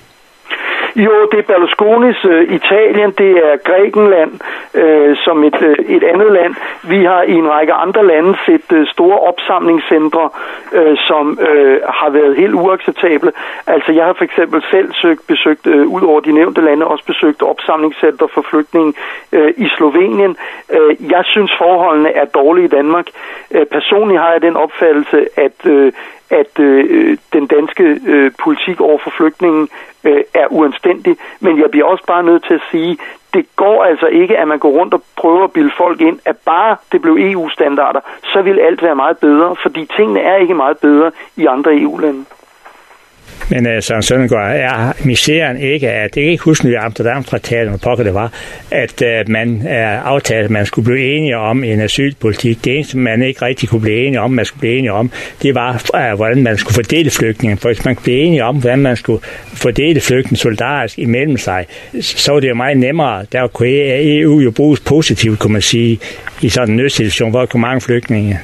Jo, det er Berlusconis øh, Italien, det er Grækenland øh, som et, øh, et andet land. Vi har i en række andre lande set øh, store opsamlingscentre, øh, som øh, har været helt uacceptable. Altså jeg har for eksempel selv søgt, besøgt, øh, ud over de nævnte lande, også besøgt opsamlingscentre for flygtninge øh, i Slovenien. Øh, jeg synes forholdene er dårlige i Danmark. Øh, personligt har jeg den opfattelse, at øh, at øh, den danske øh, politik over for flygtningen øh, er uanstændig, men jeg bliver også bare nødt til at sige, det går altså ikke, at man går rundt og prøver at bilde folk ind, at bare det blev E U-standarder, så vil alt være meget bedre, fordi tingene er ikke meget bedre i andre E U-lande. Men uh, Søren Søndergaard, er misæren ikke, at jeg kan ikke huske i Amsterdam-traktaten, hvor pokker det var, at uh, man er uh, aftalt, at man skulle blive enige om en asylpolitik. Det eneste, man ikke rigtig kunne blive enige om, man skulle blive enige om, det var, uh, hvordan man skulle fordele flygtninge. For hvis man kunne blive enige om, hvordan man skulle fordele flygtninge solidarisk imellem sig, så var det jo meget nemmere. Der kunne E U jo bruges positivt, kunne man sige, i sådan en nødsituation, hvor der kom mange flygtninge.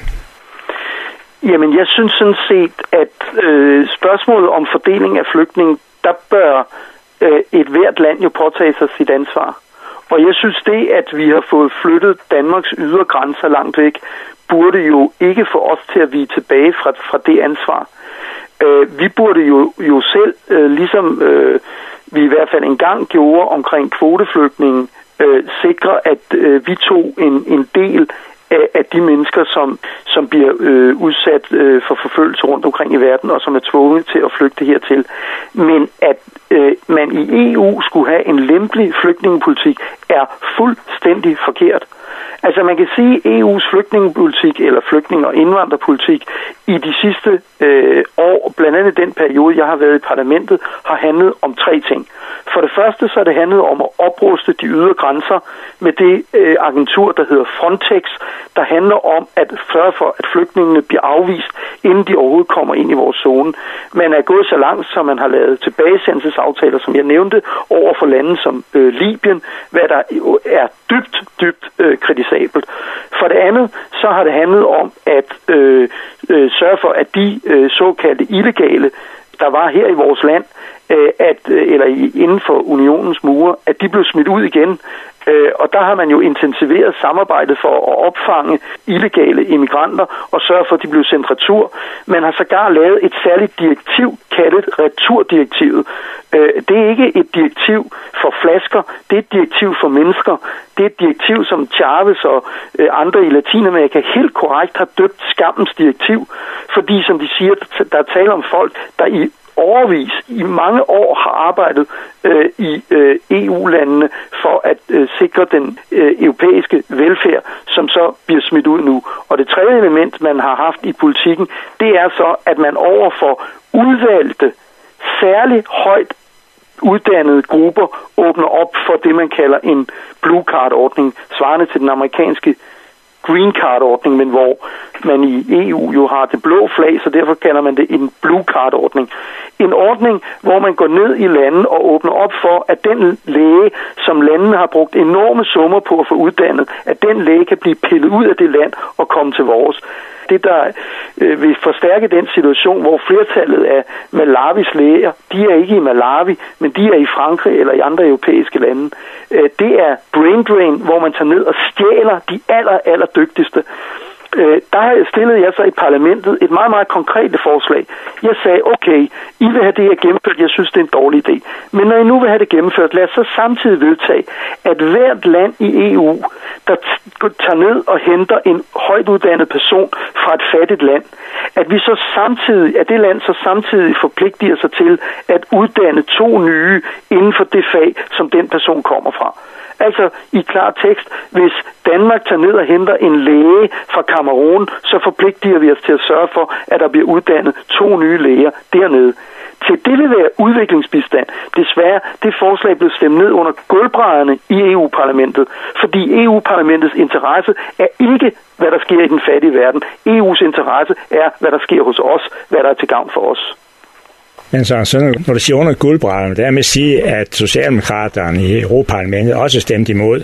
Jamen, jeg synes sådan set, at øh, spørgsmålet om fordeling af flygtninge, der bør øh, et hvert land jo påtage sig sit ansvar. Og jeg synes det, at vi har fået flyttet Danmarks ydre grænser langt væk, burde jo ikke få os til at vige tilbage fra, fra det ansvar. Øh, vi burde jo, jo selv, øh, ligesom øh, vi i hvert fald engang gjorde omkring kvoteflygtninge, øh, sikre, at øh, vi tog en, en del af de mennesker, som, som bliver øh, udsat øh, for forfølgelse rundt omkring i verden, og som er tvunget til at flygte hertil. Men at øh, man i E U skulle have en lempelig flygtningepolitik, er fuldstændig forkert. Altså man kan sige, at E U's flygtningepolitik, eller flygtninge- og indvandrerpolitik, i de sidste øh, år, blandt andet den periode, jeg har været i parlamentet, har handlet om tre ting. For det første så er det handlet om at opruste de ydre grænser med det øh, agentur, der hedder Frontex, der handler om at sørge for, at flygtningene bliver afvist, inden de overhovedet kommer ind i vores zone. Man er gået så langt, så man har lavet tilbagesendelsesaftaler, som jeg nævnte, over for lande som øh, Libyen, hvad der er dybt, dybt øh, kritisabelt. For det andet, så har det handlet om at øh, øh, sørge for, at de øh, såkaldte illegale, der var her i vores land, øh, at, øh, eller inden for unionens mure, at de blev smidt ud igen. Øh, og der har man jo intensiveret samarbejdet for at opfange illegale immigranter og sørge for, at de blev sendt retur. Man har sågar lavet et særligt direktiv, kaldet returdirektivet. Øh, det er ikke et direktiv for flasker, det er et direktiv for mennesker. Det er et direktiv, som Chavez og øh, andre i Latinamerika helt korrekt har døbt skammens direktiv, fordi som de siger, der er tale om folk, der i overvis i mange år har arbejdet øh, i øh, E U-landene for at øh, sikre den øh, europæiske velfærd, som så bliver smidt ud nu. Og det tredje element, man har haft i politikken, det er så, at man overfor udvalgte, særligt højt uddannede grupper åbner op for det, man kalder en blue card-ordning, svarende til den amerikanske green card-ordning, men hvor man i E U jo har det blå flag, så derfor kalder man det en blue card-ordning. En ordning, hvor man går ned i landet og åbner op for, at den læge, som landene har brugt enorme summer på at få uddannet, at den læge kan blive pillet ud af det land og komme til vores. Det, der øh, vil forstærke den situation, hvor flertallet af Malawis læger, de er ikke i Malawi, men de er i Frankrig eller i andre europæiske lande. Øh, det er brain drain, hvor man tager ned og stjæler de aller, aller dygtigste. Øh, der stillede jeg så i parlamentet et meget, meget konkret forslag. Jeg sagde, okay, I vil have det her gennemført, jeg synes, det er en dårlig idé. Men når I nu vil have det gennemført, lad os så samtidig vedtage, at hvert land i E U, der tager ned og henter en højt uddannet person fra et fattigt land, at vi så samtidig, at det land så samtidig forpligtiger sig til at uddanne to nye inden for det fag, som den person kommer fra. Altså i klar tekst, hvis Danmark tager ned og henter en læge fra Kamerun, så forpligtiger vi os til at sørge for, at der bliver uddannet to nye læger dernede. Til det vil være udviklingsbistand. Desværre, det forslag blev stemt ned under gulvbrædderne i E U-parlamentet, fordi E U-parlamentets interesse er ikke, hvad der sker i den fattige verden. E U's interesse er, hvad der sker hos os, hvad der er til gavn for os. Men så, så når du siger under guldbrædderne, det er med at sige, at Socialdemokraterne i Europaparlamentet også stemte imod.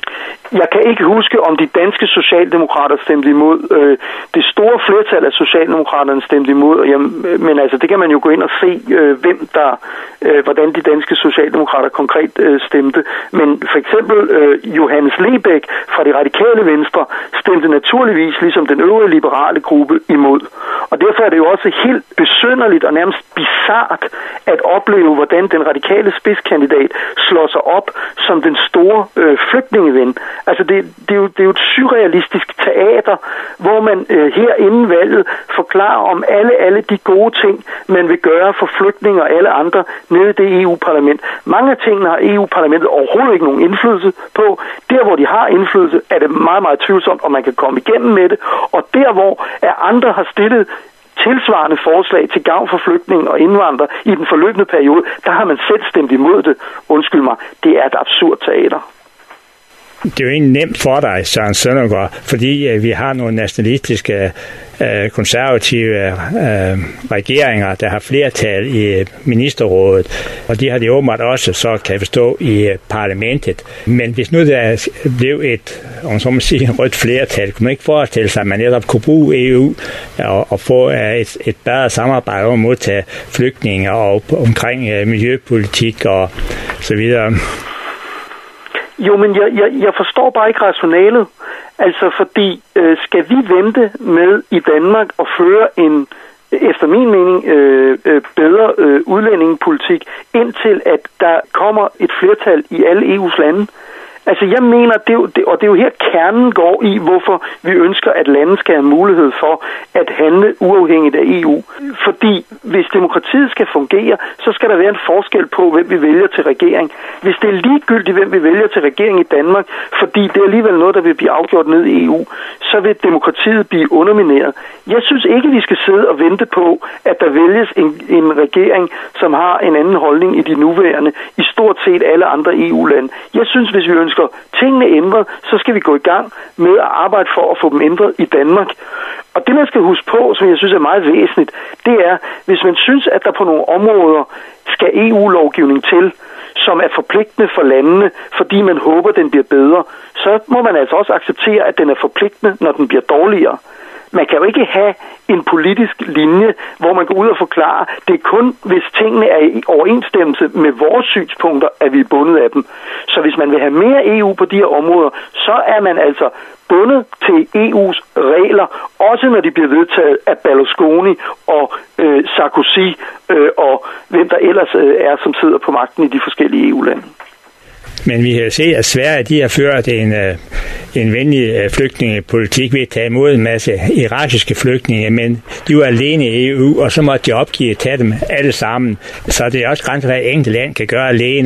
Jeg kan ikke huske, om de danske socialdemokrater stemte imod. Det store flertal af socialdemokraterne stemte imod, men altså det kan man jo gå ind og se, hvem der, hvordan de danske socialdemokrater konkret stemte. Men for eksempel Johannes Lebæk fra det radikale venstre stemte naturligvis, ligesom den øvrige liberale gruppe, imod. Og derfor er det jo også helt besynderligt og nærmest bizart at opleve, hvordan den radikale spidskandidat slår sig op som den store øh, flygtningeven. Altså det, det, er jo, det er jo et surrealistisk teater, hvor man øh, her inden valget forklarer om alle, alle de gode ting, man vil gøre for flygtninge og alle andre nede i det E U-parlament. Mange af tingene har E U-parlamentet overhovedet ikke nogen indflydelse på. Der, hvor de har indflydelse, er det meget, meget tvivlsomt, om man kan komme igennem med det. Og der, hvor andre har stillet tilsvarende forslag til gavn for flygtninge og indvandrere i den forløbende periode, der har man selv stemt imod det. Undskyld mig, det er et absurd teater. Det er jo egentlig nemt for dig, Søren Søndergaard, fordi øh, vi har nogle nationalistiske, øh, konservative øh, regeringer, der har flertal i ministerrådet, og de har det åbenbart også, så kan jeg forstå, i øh, parlamentet. Men hvis nu der blev et, om så man siger, rødt flertal, kunne man ikke forestille sig, at man netop kunne bruge E U og, og få øh, et, et bedre samarbejde om at modtage flygtninge og omkring øh, miljøpolitik og så videre? Jo, men jeg, jeg, jeg forstår bare ikke rationalet. Altså, fordi øh, skal vi vente med i Danmark og føre en, efter min mening, øh, øh, bedre øh, udlændingepolitik, indtil at der kommer et flertal i alle E U's lande? Altså, jeg mener, det er jo, det, og det er jo her kernen går i, hvorfor vi ønsker, at lande skal have mulighed for at handle uafhængigt af E U. Fordi hvis demokratiet skal fungere, så skal der være en forskel på, hvem vi vælger til regering. Hvis det er ligegyldigt, hvem vi vælger til regering i Danmark, fordi det er alligevel noget, der vil blive afgjort ned i E U, så vil demokratiet blive undermineret. Jeg synes ikke, vi skal sidde og vente på, at der vælges en, en regering, som har en anden holdning i de nuværende, i stort set alle andre E U-lande. Jeg synes, hvis vi ønsker tingene ændret, så skal vi gå i gang med at arbejde for at få dem ændret i Danmark. Og det, man skal huske på, som jeg synes er meget væsentligt, det er, hvis man synes, at der på nogle områder skal E U-lovgivning til, som er forpligtende for landene, fordi man håber, den bliver bedre, så må man altså også acceptere, at den er forpligtende, når den bliver dårligere. Man kan jo ikke have en politisk linje, hvor man går ud og forklarer, det er kun, hvis tingene er i overensstemmelse med vores synspunkter, at vi er bundet af dem. Så hvis man vil have mere E U på de her områder, så er man altså bundet til E U's regler, også når de bliver vedtaget af Berlusconi og øh, Sarkozy øh, og hvem der ellers øh, er, som sidder på magten i de forskellige E U-lande. Men vi kan se, at Sverige de har ført en, en venlig flygtningepolitik ved at tage imod en masse irakiske flygtninge, men de var alene i E U, og så måtte de opgive at tage dem alle sammen. Så det er også grænser, hvad et enkelt land kan gøre alene.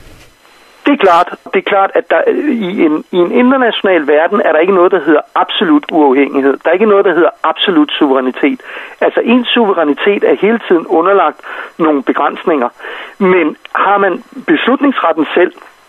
Det er klart, det er klart at der, i, en, i en international verden er der ikke noget, der hedder absolut uafhængighed. Der er ikke noget, der hedder absolut suverænitet. Altså en suverænitet er hele tiden underlagt nogle begrænsninger. Men har man beslutningsretten selv,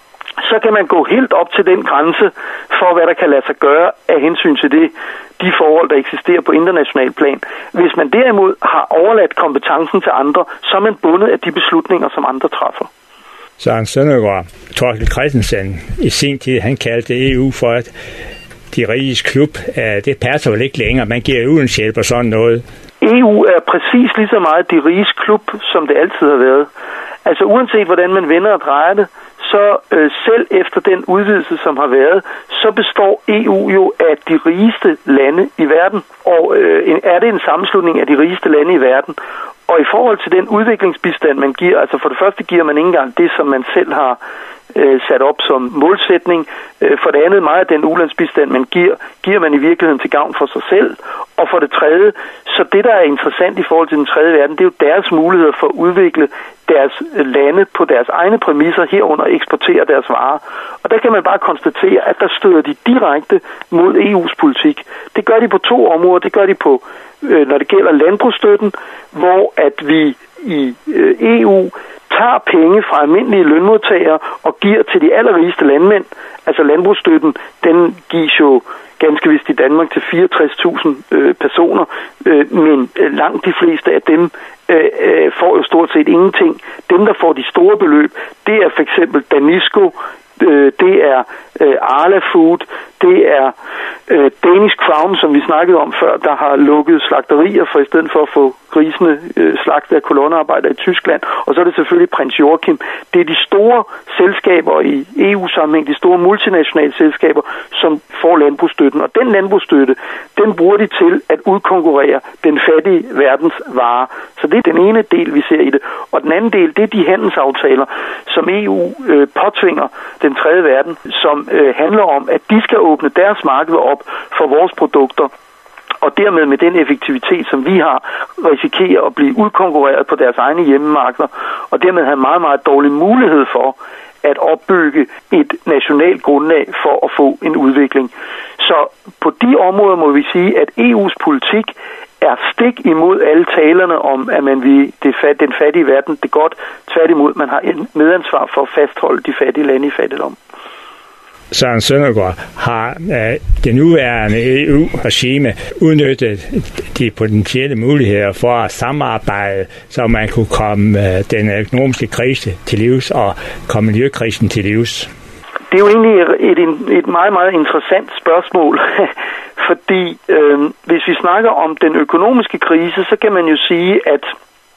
så kan man gå helt op til den grænse for, hvad der kan lade sig gøre af hensyn til det, de forhold, der eksisterer på international plan. Hvis man derimod har overladt kompetencen til andre, så er man bundet af de beslutninger, som andre træffer. Søren Søndergaard, Thorkild Christensen i sin tid, han kaldte E U for et de riges klub. Det passer vel ikke længere. Man giver udenshjælp og sådan noget. E U er præcis lige så meget de riges klub, som det altid har været. Altså uanset hvordan man vender og drejer det, så øh, selv efter den udvidelse, som har været, så består E U jo af de rigeste lande i verden. Og øh, er det en sammenslutning af de rigeste lande i verden. Og i forhold til den udviklingsbistand, man giver, altså for det første giver man ikke engang det, som man selv har øh, sat op som målsætning. Øh, for det andet, meget af den ulandsbistand, man giver, giver man i virkeligheden til gavn for sig selv. Og for det tredje, så det, der er interessant i forhold til den tredje verden, det er jo deres muligheder for at udvikle deres lande på deres egne præmisser, herunder eksportere deres varer. Og der kan man bare konstatere, at der støder de direkte mod E U's politik. Det gør de på to områder. Det gør de på, øh, når det gælder landbrugsstøtten, hvor at vi i øh, E U tager penge fra almindelige lønmodtagere og giver til de allerrigeste landmænd. Altså landbrugsstøtten, den gives jo ganske vist i Danmark til fireogtres tusind øh, personer, øh, men øh, langt de fleste af dem øh, øh, får jo stort set ingenting. Dem, der får de store beløb, det er for eksempel Danisco, øh, det er øh, Arla Food, det er øh, Danish Crown, som vi snakkede om før, der har lukket slagterier for i stedet for at få grisene øh, slagtet af kolonnearbejdere i Tyskland. Og så er det selvfølgelig prins Joachim. Det er de store selskaber i E U-sammenhæng, de store multinationale selskaber, som får landbrugsstøtten. Og den landbrugsstøtte, den bruger de til at udkonkurrere den fattige verdens varer. Så det er den ene del, vi ser i det. Og den anden del, det er de handelsaftaler, som E U øh, påtvinger den tredje verden, som øh, handler om, at de skal åbne deres markeder op for vores produkter, og dermed med den effektivitet, som vi har, risikerer at blive udkonkurreret på deres egne hjemmemarkeder, og dermed have meget, meget dårlig mulighed for at opbygge et nationalt grundlag for at få en udvikling. Så på de områder må vi sige, at E U's politik er stik imod alle talerne om, at man vil det, den fattige verden det godt. Tværtimod, man har en medansvar for at fastholde de fattige lande i fattigdom. Søren Søndergaard, har uh, det nuværende E U-regime udnyttet de potentielle muligheder for at samarbejde, så man kunne komme uh, den økonomiske krise til livs og komme miljøkrisen til livs? Det er jo egentlig et, et, et meget, meget interessant spørgsmål, fordi øh, hvis vi snakker om den økonomiske krise, så kan man jo sige, at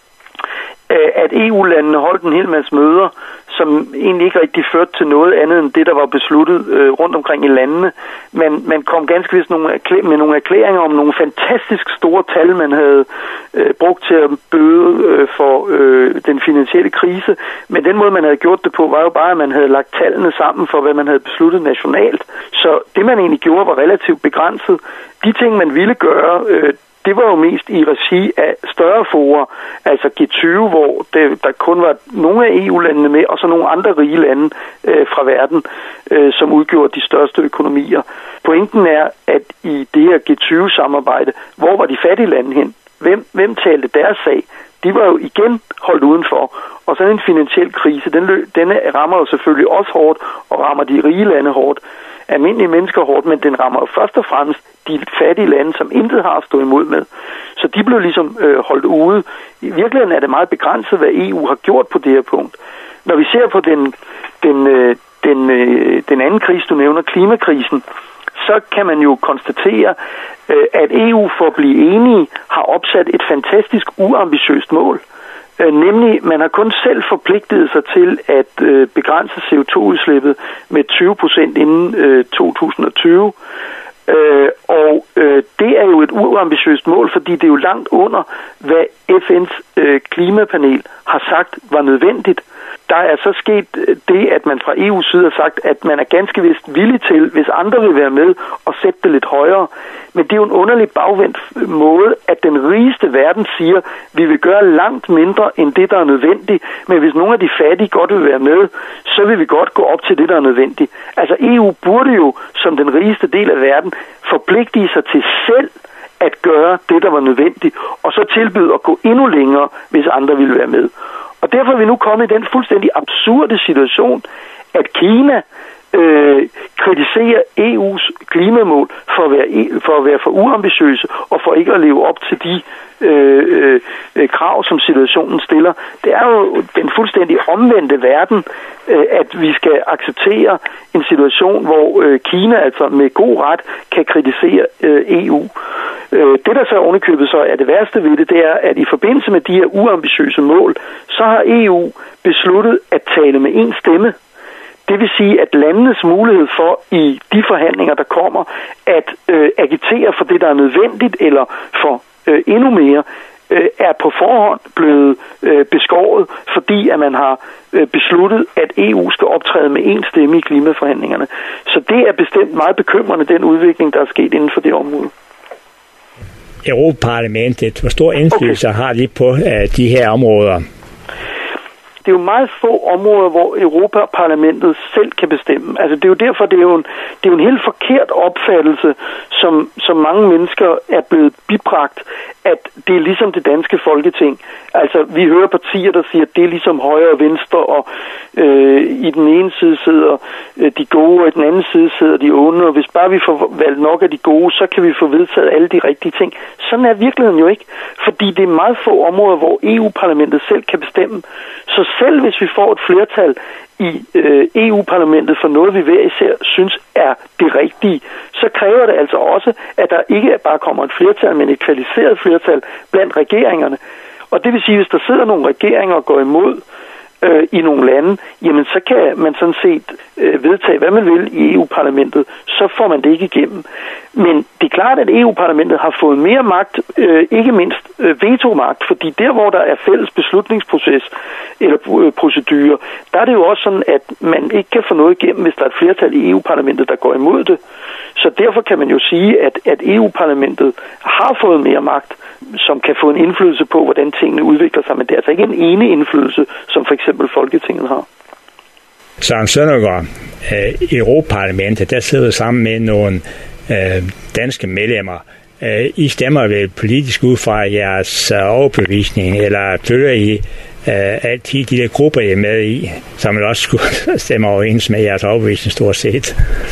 at E U-landene holdt en hel masse møder, som egentlig ikke rigtig førte til noget andet end det, der var besluttet øh, rundt omkring i landene. Man, man kom ganske vist nogle erklæ- med nogle erklæringer om nogle fantastisk store tal, man havde øh, brugt til at bøde øh, for øh, den finansielle krise. Men den måde, man havde gjort det på, var jo bare, at man havde lagt tallene sammen for, hvad man havde besluttet nationalt. Så det, man egentlig gjorde, var relativt begrænset. De ting, man ville gøre, øh, det var jo mest i regi af større fora, altså G tyve, hvor det, der kun var nogle af E U-landene med, og så nogle andre rige lande øh, fra verden, øh, som udgjorde de største økonomier. Pointen er, at i det her G tyve-samarbejde, hvor var de fattige lande hen? Hvem, hvem talte deres sag? De var jo igen holdt udenfor. Og sådan en finansiel krise, den lø, denne rammer jo selvfølgelig også hårdt, og rammer de rige lande hårdt. Almindelige mennesker hårdt, men den rammer jo først og fremmest de fattige lande, som intet har stået imod med. Så de blev ligesom øh, holdt ude. I virkeligheden er det meget begrænset, hvad E U har gjort på det her punkt. Når vi ser på den, den, øh, den, øh, den anden krise, du nævner, klimakrisen, så kan man jo konstatere, øh, at E U for at blive enige har opsat et fantastisk uambitiøst mål. Øh, nemlig, man har kun selv forpligtet sig til at øh, begrænse C O to udslippet med tyve procent inden øh, to tusind og tyve. Øh, og øh, det er jo et uambitiøst mål, fordi det er jo langt under, hvad F N's øh, klimapanel har sagt var nødvendigt. Der er så sket det, at man fra E U's side har sagt, at man er ganske vist villig til, hvis andre vil være med, og sætte det lidt højere. Men det er jo en underlig bagvendt måde, at den rigeste verden siger, at vi vil gøre langt mindre end det, der er nødvendigt. Men hvis nogle af de fattige godt vil være med, så vil vi godt gå op til det, der er nødvendigt. Altså E U burde jo, som den rigeste del af verden, forpligte sig til selv at gøre det, der var nødvendigt, og så tilbyde at gå endnu længere, hvis andre ville være med. Og derfor er vi nu kommet i den fuldstændig absurde situation, at Kina øh, kritiserer E U's klimamål for at, være, for at være for uambitiøse og for ikke at leve op til de øh, øh, krav, som situationen stiller. Det er jo den fuldstændig omvendte verden, øh, at vi skal acceptere en situation, hvor øh, Kina altså med god ret kan kritisere øh, E U. Øh, det, der så ovenikøbet så er det værste ved det, det er, at i forbindelse med de her uambitiøse mål, så har E U besluttet at tale med én stemme. Det vil sige, at landenes mulighed for i de forhandlinger, der kommer, at øh, agitere for det, der er nødvendigt, eller for øh, endnu mere, øh, er på forhånd blevet øh, beskåret, fordi at man har øh, besluttet, at E U skal optræde med én stemme i klimaforhandlingerne. Så det er bestemt meget bekymrende, den udvikling, der er sket inden for det område. Europaparlamentet, hvor stor indflydelse okay. har de på uh, de her områder? Det er jo meget få områder, hvor Europaparlamentet selv kan bestemme. Altså det er jo derfor, det er jo en, det er jo en helt forkert opfattelse, som, som mange mennesker er blevet bibragt, at det er ligesom det danske Folketing. Altså vi hører partier, der siger, at det er ligesom højre og venstre, og øh, i den ene side sidder øh, de gode, og i den anden side sidder de onde, og hvis bare vi får valgt nok af de gode, så kan vi få vedtaget alle de rigtige ting. Sådan er virkeligheden jo ikke, fordi det er meget få områder, hvor E U-parlamentet selv kan bestemme. Så selv hvis vi får et flertal i øh, E U-parlamentet for noget, vi hver især synes er det rigtige, så kræver det altså også, at der ikke bare kommer et flertal, men et kvalificeret flertal blandt regeringerne. Og det vil sige, hvis der sidder nogle regeringer og går imod øh, i nogle lande, jamen så kan man sådan set øh, vedtage, hvad man vil i E U-parlamentet, så får man det ikke igennem. Men det er klart, at E U-parlamentet har fået mere magt, øh, ikke mindst øh, vetomagt, fordi der, hvor der er fælles beslutningsproces eller øh, procedurer, der er det jo også sådan, at man ikke kan få noget igennem, hvis der er et flertal i E U-parlamentet, der går imod det. Så derfor kan man jo sige, at, at E U-parlamentet har fået mere magt, som kan få en indflydelse på, hvordan tingene udvikler sig, men det er altså ikke en ene indflydelse, som for eksempel Folketinget har. Søren Søndergaard, øh, Europaparlamentet, der sidder sammen med nogle øh, danske medlemmer. I stemmer vel politisk ud fra jeres overbevisning, eller følger I uh, altid de der grupper, I er med i, som man også skulle stemme overens med jeres overbevisning stort set?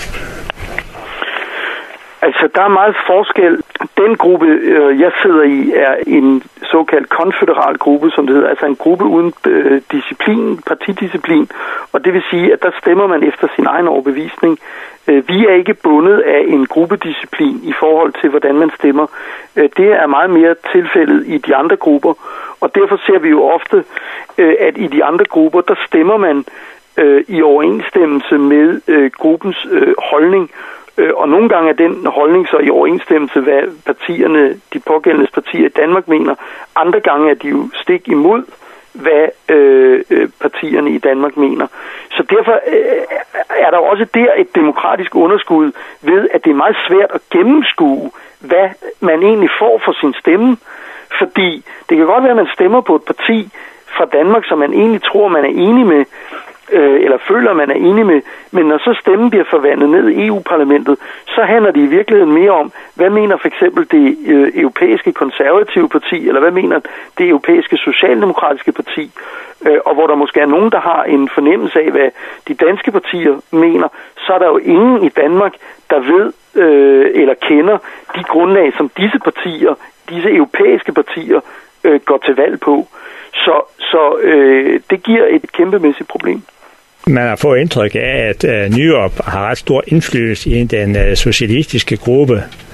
Altså, der er meget forskel. Den gruppe, øh, jeg sidder i, er en såkaldt konføderal gruppe, som det hedder, altså en gruppe uden øh, disciplin, partidisciplin, og det vil sige, at der stemmer man efter sin egen overbevisning. Øh, vi er ikke bundet af en gruppedisciplin i forhold til, hvordan man stemmer. Øh, det er meget mere tilfældet i de andre grupper, og derfor ser vi jo ofte, øh, at i de andre grupper, der stemmer man øh, i overensstemmelse med øh, gruppens øh, holdning. Og nogle gange er den holdning så i overensstemmelse, hvad partierne, de pågældende partier i Danmark mener. Andre gange er de jo stik imod, hvad øh, partierne i Danmark mener. Så derfor øh, er der også der et demokratisk underskud ved, at det er meget svært at gennemskue, hvad man egentlig får for sin stemme. Fordi det kan godt være, at man stemmer på et parti fra Danmark, som man egentlig tror, man er enig med, eller føler, man er enig med, men når så stemmen bliver forvandlet ned i E U-parlamentet, så handler det i virkeligheden mere om, hvad mener for eksempel det øh, europæiske konservative parti, eller hvad mener det europæiske socialdemokratiske parti, øh, og hvor der måske er nogen, der har en fornemmelse af, hvad de danske partier mener, så er der jo ingen i Danmark, der ved øh, eller kender de grundlag, som disse partier, disse europæiske partier, øh, går til valg på. Så, så øh, det giver et kæmpemæssigt problem. Man har fået indtryk af, at uh, Nyrup har ret stor indflydelse i den uh, socialistiske gruppe.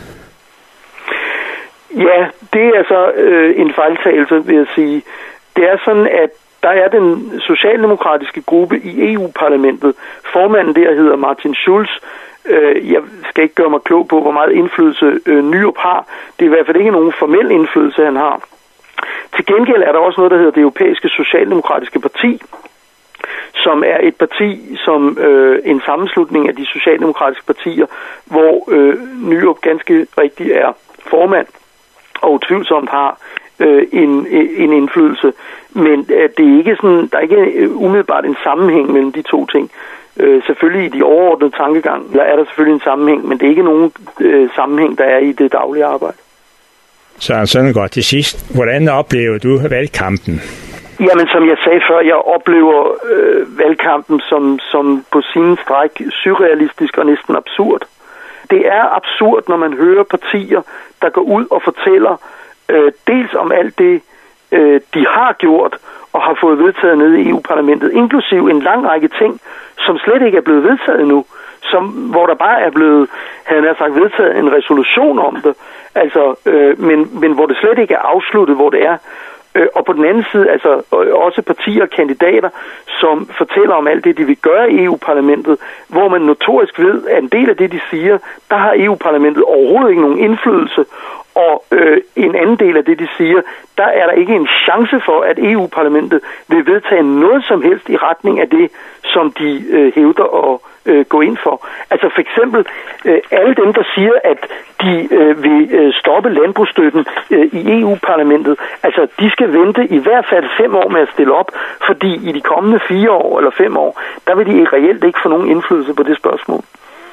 Ja, det er så øh, en fejltagelse, vil jeg sige. Det er sådan, at der er den socialdemokratiske gruppe i E U-parlamentet. Formanden der hedder Martin Schulz. Øh, jeg skal ikke gøre mig klog på, hvor meget indflydelse øh, Nyrup har. Det er i hvert fald ikke nogen formel indflydelse, han har. Til gengæld er der også noget, der hedder det europæiske socialdemokratiske parti, som er et parti, som øh, en sammenslutning af de socialdemokratiske partier, hvor øh, Nyrup ganske rigtigt er formand og utvivlsomt har øh, en, en indflydelse. Men øh, det er ikke sådan, der er ikke umiddelbart en sammenhæng mellem de to ting. Øh, selvfølgelig i de overordnede tankegang, der er der selvfølgelig en sammenhæng, men det er ikke nogen øh, sammenhæng, der er i det daglige arbejde. Søren Søndergaard, til sidst, hvordan oplever du valgkampen? Jamen, som jeg sagde før, jeg oplever øh, valgkampen som, som på sine stræk surrealistisk og næsten absurd. Det er absurd, når man hører partier, der går ud og fortæller øh, dels om alt det, øh, de har gjort og har fået vedtaget nede i E U-parlamentet, inklusiv en lang række ting, som slet ikke er blevet vedtaget endnu, som, hvor der bare er blevet, havde jeg sagt, vedtaget en resolution om det, altså, øh, men, men hvor det slet ikke er afsluttet, hvor det er. Øh, og på den anden side, altså øh, også partier og kandidater, som fortæller om alt det, de vil gøre i E U-parlamentet, hvor man notorisk ved, at en del af det, de siger, der har E U-parlamentet overhovedet ikke nogen indflydelse, og øh, en anden del af det, de siger, der er der ikke en chance for, at E U-parlamentet vil vedtage noget som helst i retning af det, som de øh, hævder at øh, gå ind for. Altså for eksempel øh, alle dem, der siger, at de øh, vil øh, stoppe landbrugsstøtten øh, i E U-parlamentet, altså de skal vente i hvert fald fem år med at stille op, fordi i de kommende fire år eller fem år, der vil de reelt ikke få nogen indflydelse på det spørgsmål.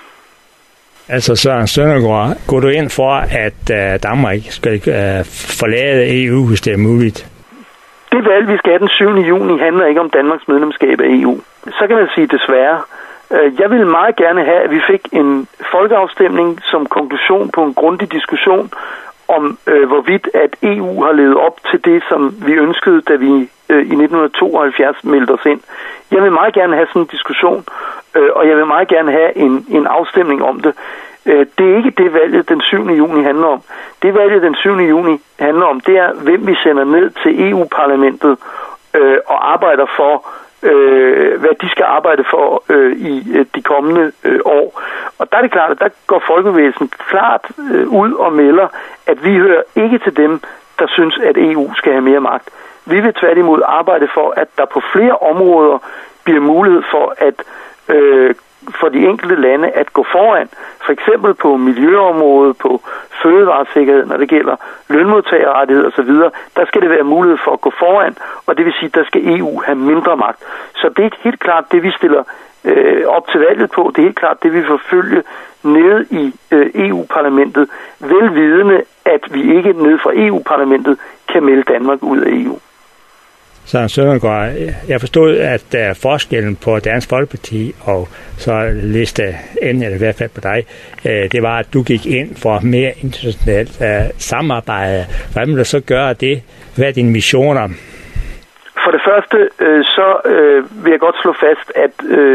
Altså Søren Søndergaard, går du ind for, at uh, Danmark skal uh, forlade E U, hvis det er muligt? Det valg, vi skal have den syvende juni, handler ikke om Danmarks medlemskab af E U. Så kan man sige desværre. Jeg ville meget gerne have, at vi fik en folkeafstemning som konklusion på en grundig diskussion om, øh, hvorvidt at E U har levet op til det, som vi ønskede, da vi øh, i nitten tooghalvfjerds meldte os ind. Jeg vil meget gerne have sådan en diskussion, øh, og jeg vil meget gerne have en, en afstemning om det. Øh, det er ikke det, valget den syvende juni handler om. Det valget den syvende juni handler om, det er, hvem vi sender ned til E U-parlamentet øh, og arbejder for, Øh, hvad de skal arbejde for øh, i øh, de kommende øh, år. Og der er det klart, at der går Folkebevægelsen klart øh, ud og melder, at vi hører ikke til dem, der synes, at E U skal have mere magt. Vi vil tværtimod arbejde for, at der på flere områder bliver mulighed for at øh, for de enkelte lande at gå foran, for eksempel på miljøområdet, på fødevaresikkerhed, når det gælder lønmodtagerrettighed osv., der skal det være mulighed for at gå foran, og det vil sige, der skal E U have mindre magt. Så det er helt klart det, vi stiller øh, op til valget på. Det er helt klart det, vi forfølge nede i øh, E U-parlamentet, velvidende, at vi ikke nede fra E U-parlamentet kan melde Danmark ud af E U. Søren Søndergaard, jeg forstod, at der forskellen på Dansk Folkeparti og så liste N, eller i hvert fald på dig, det var, at du gik ind for mere internationalt samarbejde. Hvad vil du så gøre det? Hvad er dine missioner? For det første, så vil jeg godt slå fast, at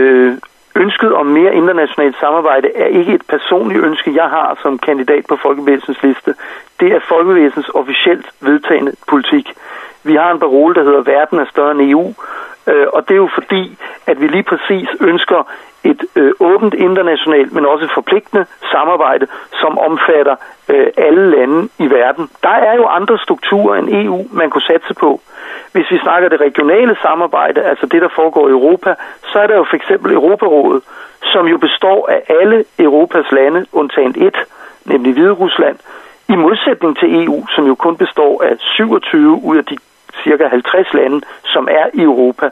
ønsket om mere internationalt samarbejde er ikke et personligt ønske, jeg har som kandidat på Folkebevægelsens liste. Det er Folkebevægelsens officielt vedtagne politik. Vi har en parole, der hedder verden er større end E U, øh, og det er jo fordi, at vi lige præcis ønsker et øh, åbent internationalt, men også forpligtende samarbejde, som omfatter øh, alle lande i verden. Der er jo andre strukturer end E U, man kunne satse på. Hvis vi snakker det regionale samarbejde, altså det, der foregår i Europa, så er der jo for eksempel Europarådet, som jo består af alle Europas lande, undtagen et, nemlig Hviderusland, i modsætning til E U, som jo kun består af syvogtyve ud af de cirka halvtreds lande, som er i Europa.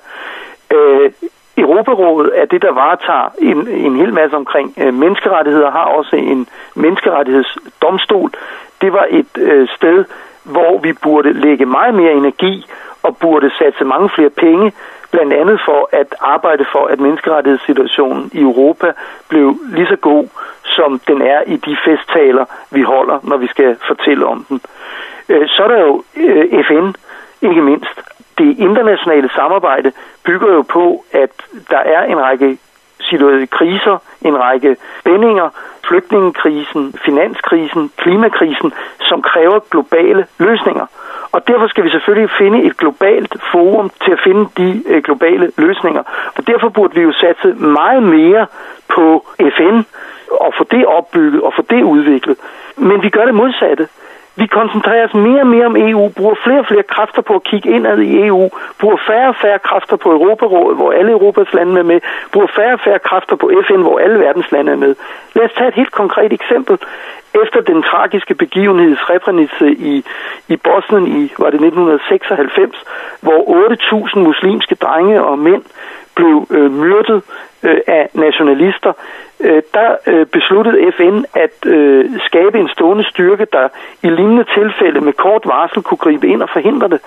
Øh, Europarådet er det, der varetager en, en hel masse omkring øh, menneskerettigheder, har også en menneskerettighedsdomstol. Det var et øh, sted, hvor vi burde lægge meget mere energi og burde satse mange flere penge, blandt andet for at arbejde for, at menneskerettighedssituationen i Europa blev lige så god, som den er i de festtaler, vi holder, når vi skal fortælle om den. Øh, så er der jo øh, F N, ikke mindst. Det internationale samarbejde bygger jo på, at der er en række kriser, en række spændinger, flygtningekrisen, finanskrisen, klimakrisen, som kræver globale løsninger. Og derfor skal vi selvfølgelig finde et globalt forum til at finde de øh, globale løsninger. Og derfor burde vi jo satse meget mere på F N og få det opbygget og få det udviklet. Men vi gør det modsatte. Vi koncentrerer os mere og mere om E U, bruger flere og flere kræfter på at kigge indad i E U, bruger færre og færre kræfter på Europarådet, hvor alle Europas lande er med, bruger færre og færre kræfter på F N, hvor alle verdens lande er med. Lad os tage et helt konkret eksempel. Efter den tragiske begivenhed Srebrenica i, i Bosnien i, var det nitten seksoghalvfems, hvor otte tusind muslimske drenge og mænd blev øh, myrdet øh, af nationalister, øh, der øh, besluttede F N at øh, skabe en stående styrke, der i lignende tilfælde med kort varsel kunne gribe ind og forhindre det.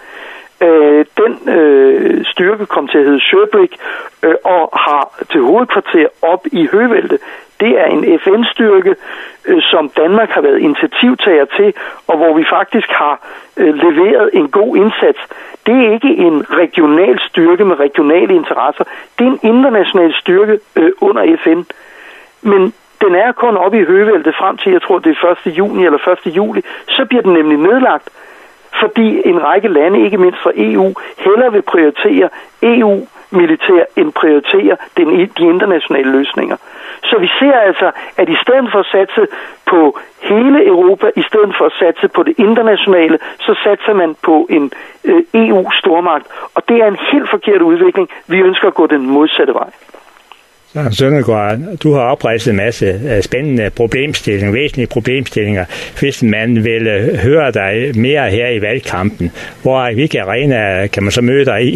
Øh, den øh, styrke kom til at hedde Sjöblik øh, og har til hovedkvarter op i Høvelte. Det er en F N-styrke, øh, som Danmark har været initiativtager til, og hvor vi faktisk har øh, leveret en god indsats. Det er ikke en regional styrke med regionale interesser. Det er en international styrke øh, under F N. Men den er kun oppe i Høvelte frem til, jeg tror, det er første juni eller første juli. Så bliver den nemlig nedlagt, fordi en række lande, ikke mindst fra E U, hellere vil prioritere E U-militær end prioritere den, de internationale løsninger. Så vi ser altså, at i stedet for at satse på hele Europa, i stedet for at satse på det internationale, så satser man på en øh, E U-stormagt. Og det er en helt forkert udvikling. Vi ønsker at gå den modsatte vej. Søren Søndergaard, du har opridset en masse spændende problemstillinger, væsentlige problemstillinger. Hvis man vil høre dig mere her i valgkampen, hvor hvilke arena kan man så møde dig i?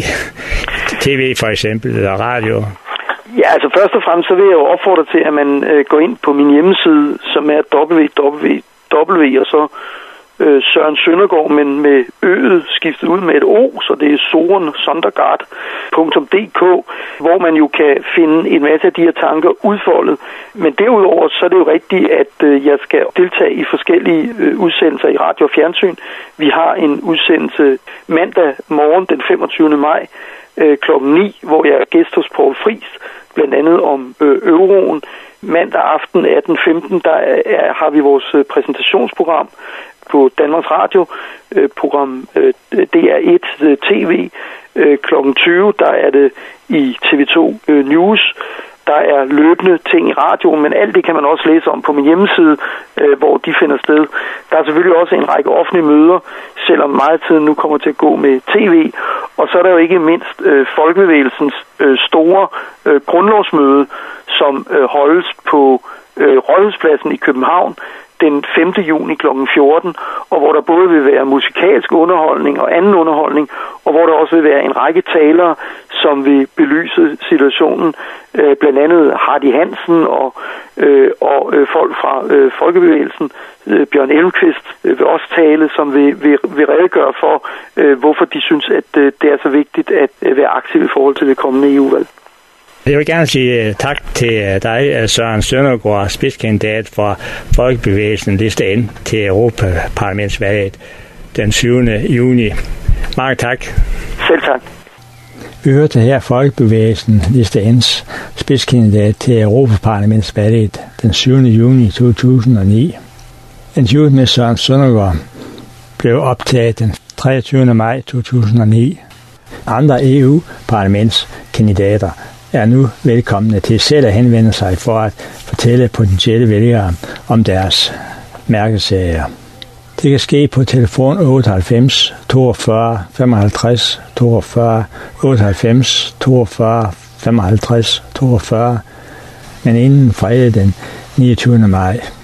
T V for eksempel, eller radio? Ja, altså først og fremmest så vil jeg jo opfordre til, at man øh, går ind på min hjemmeside, som er w w w og så øh, Søren Søndergaard, men med øget skiftet ud med et O, så det er soren sondergaard punktum d k, hvor man jo kan finde en masse af de her tanker udfoldet. Men derudover så er det jo rigtigt, at øh, jeg skal deltage i forskellige øh, udsendelser i radio og fjernsyn. Vi har en udsendelse mandag morgen den femogtyvende maj øh, klokken ni, hvor jeg er gæst hos Poul Friis, blandt andet om øh, euroen. Mandag aften atten femten, der er, er, har vi vores øh, præsentationsprogram på Danmarks Radio, øh, program øh, D R et øh, T V. Øh, klokken tyve, der er det i T V to øh, News. Der er løbende ting i radioen, men alt det kan man også læse om på min hjemmeside, øh, hvor de finder sted. Der er selvfølgelig også en række offentlige møder, selvom meget tid nu kommer til at gå med tv. Og så er der jo ikke mindst øh, Folkebevægelsens øh, store øh, grundlovsmøde, som øh, holdes på øh, Rådhuspladsen i København den femte juni klokken fjorten, og hvor der både vil være musikalsk underholdning og anden underholdning, og hvor der også vil være en række talere, som vil belyse situationen. Øh, blandt andet Hardy Hansen og, øh, og øh, folk fra øh, Folkebevægelsen. Øh, Bjørn Elmqvist øh, vil også tale, som vil, vil, vil redegøre for, øh, hvorfor de synes, at øh, det er så vigtigt at øh, være aktiv i forhold til det kommende E U-valg. Jeg vil gerne sige tak til dig, Søren Søndergaard, spidskandidat for Folkebevægelsen liste N til Europaparlamentsvalget den syvende juni. Mange tak. Selv tak. Vi hørte her Folkebevægelsen liste N's spidskandidat til Europaparlamentsvalget den syvende juni to tusind og ni. Interviewet med Søren Søndergaard blev optaget den treogtyvende maj to tusind og ni. Andre E U-parlamentskandidater er nu velkomne til selv at henvende sig for at fortælle potentielle vælgere om deres mærkesager. Det kan ske på telefon otteoghalvfems toogfyrre femoghalvtreds toogfyrre, otteoghalvfems toogfyrre femoghalvtreds toogfyrre, men inden fredag den niogtyvende maj.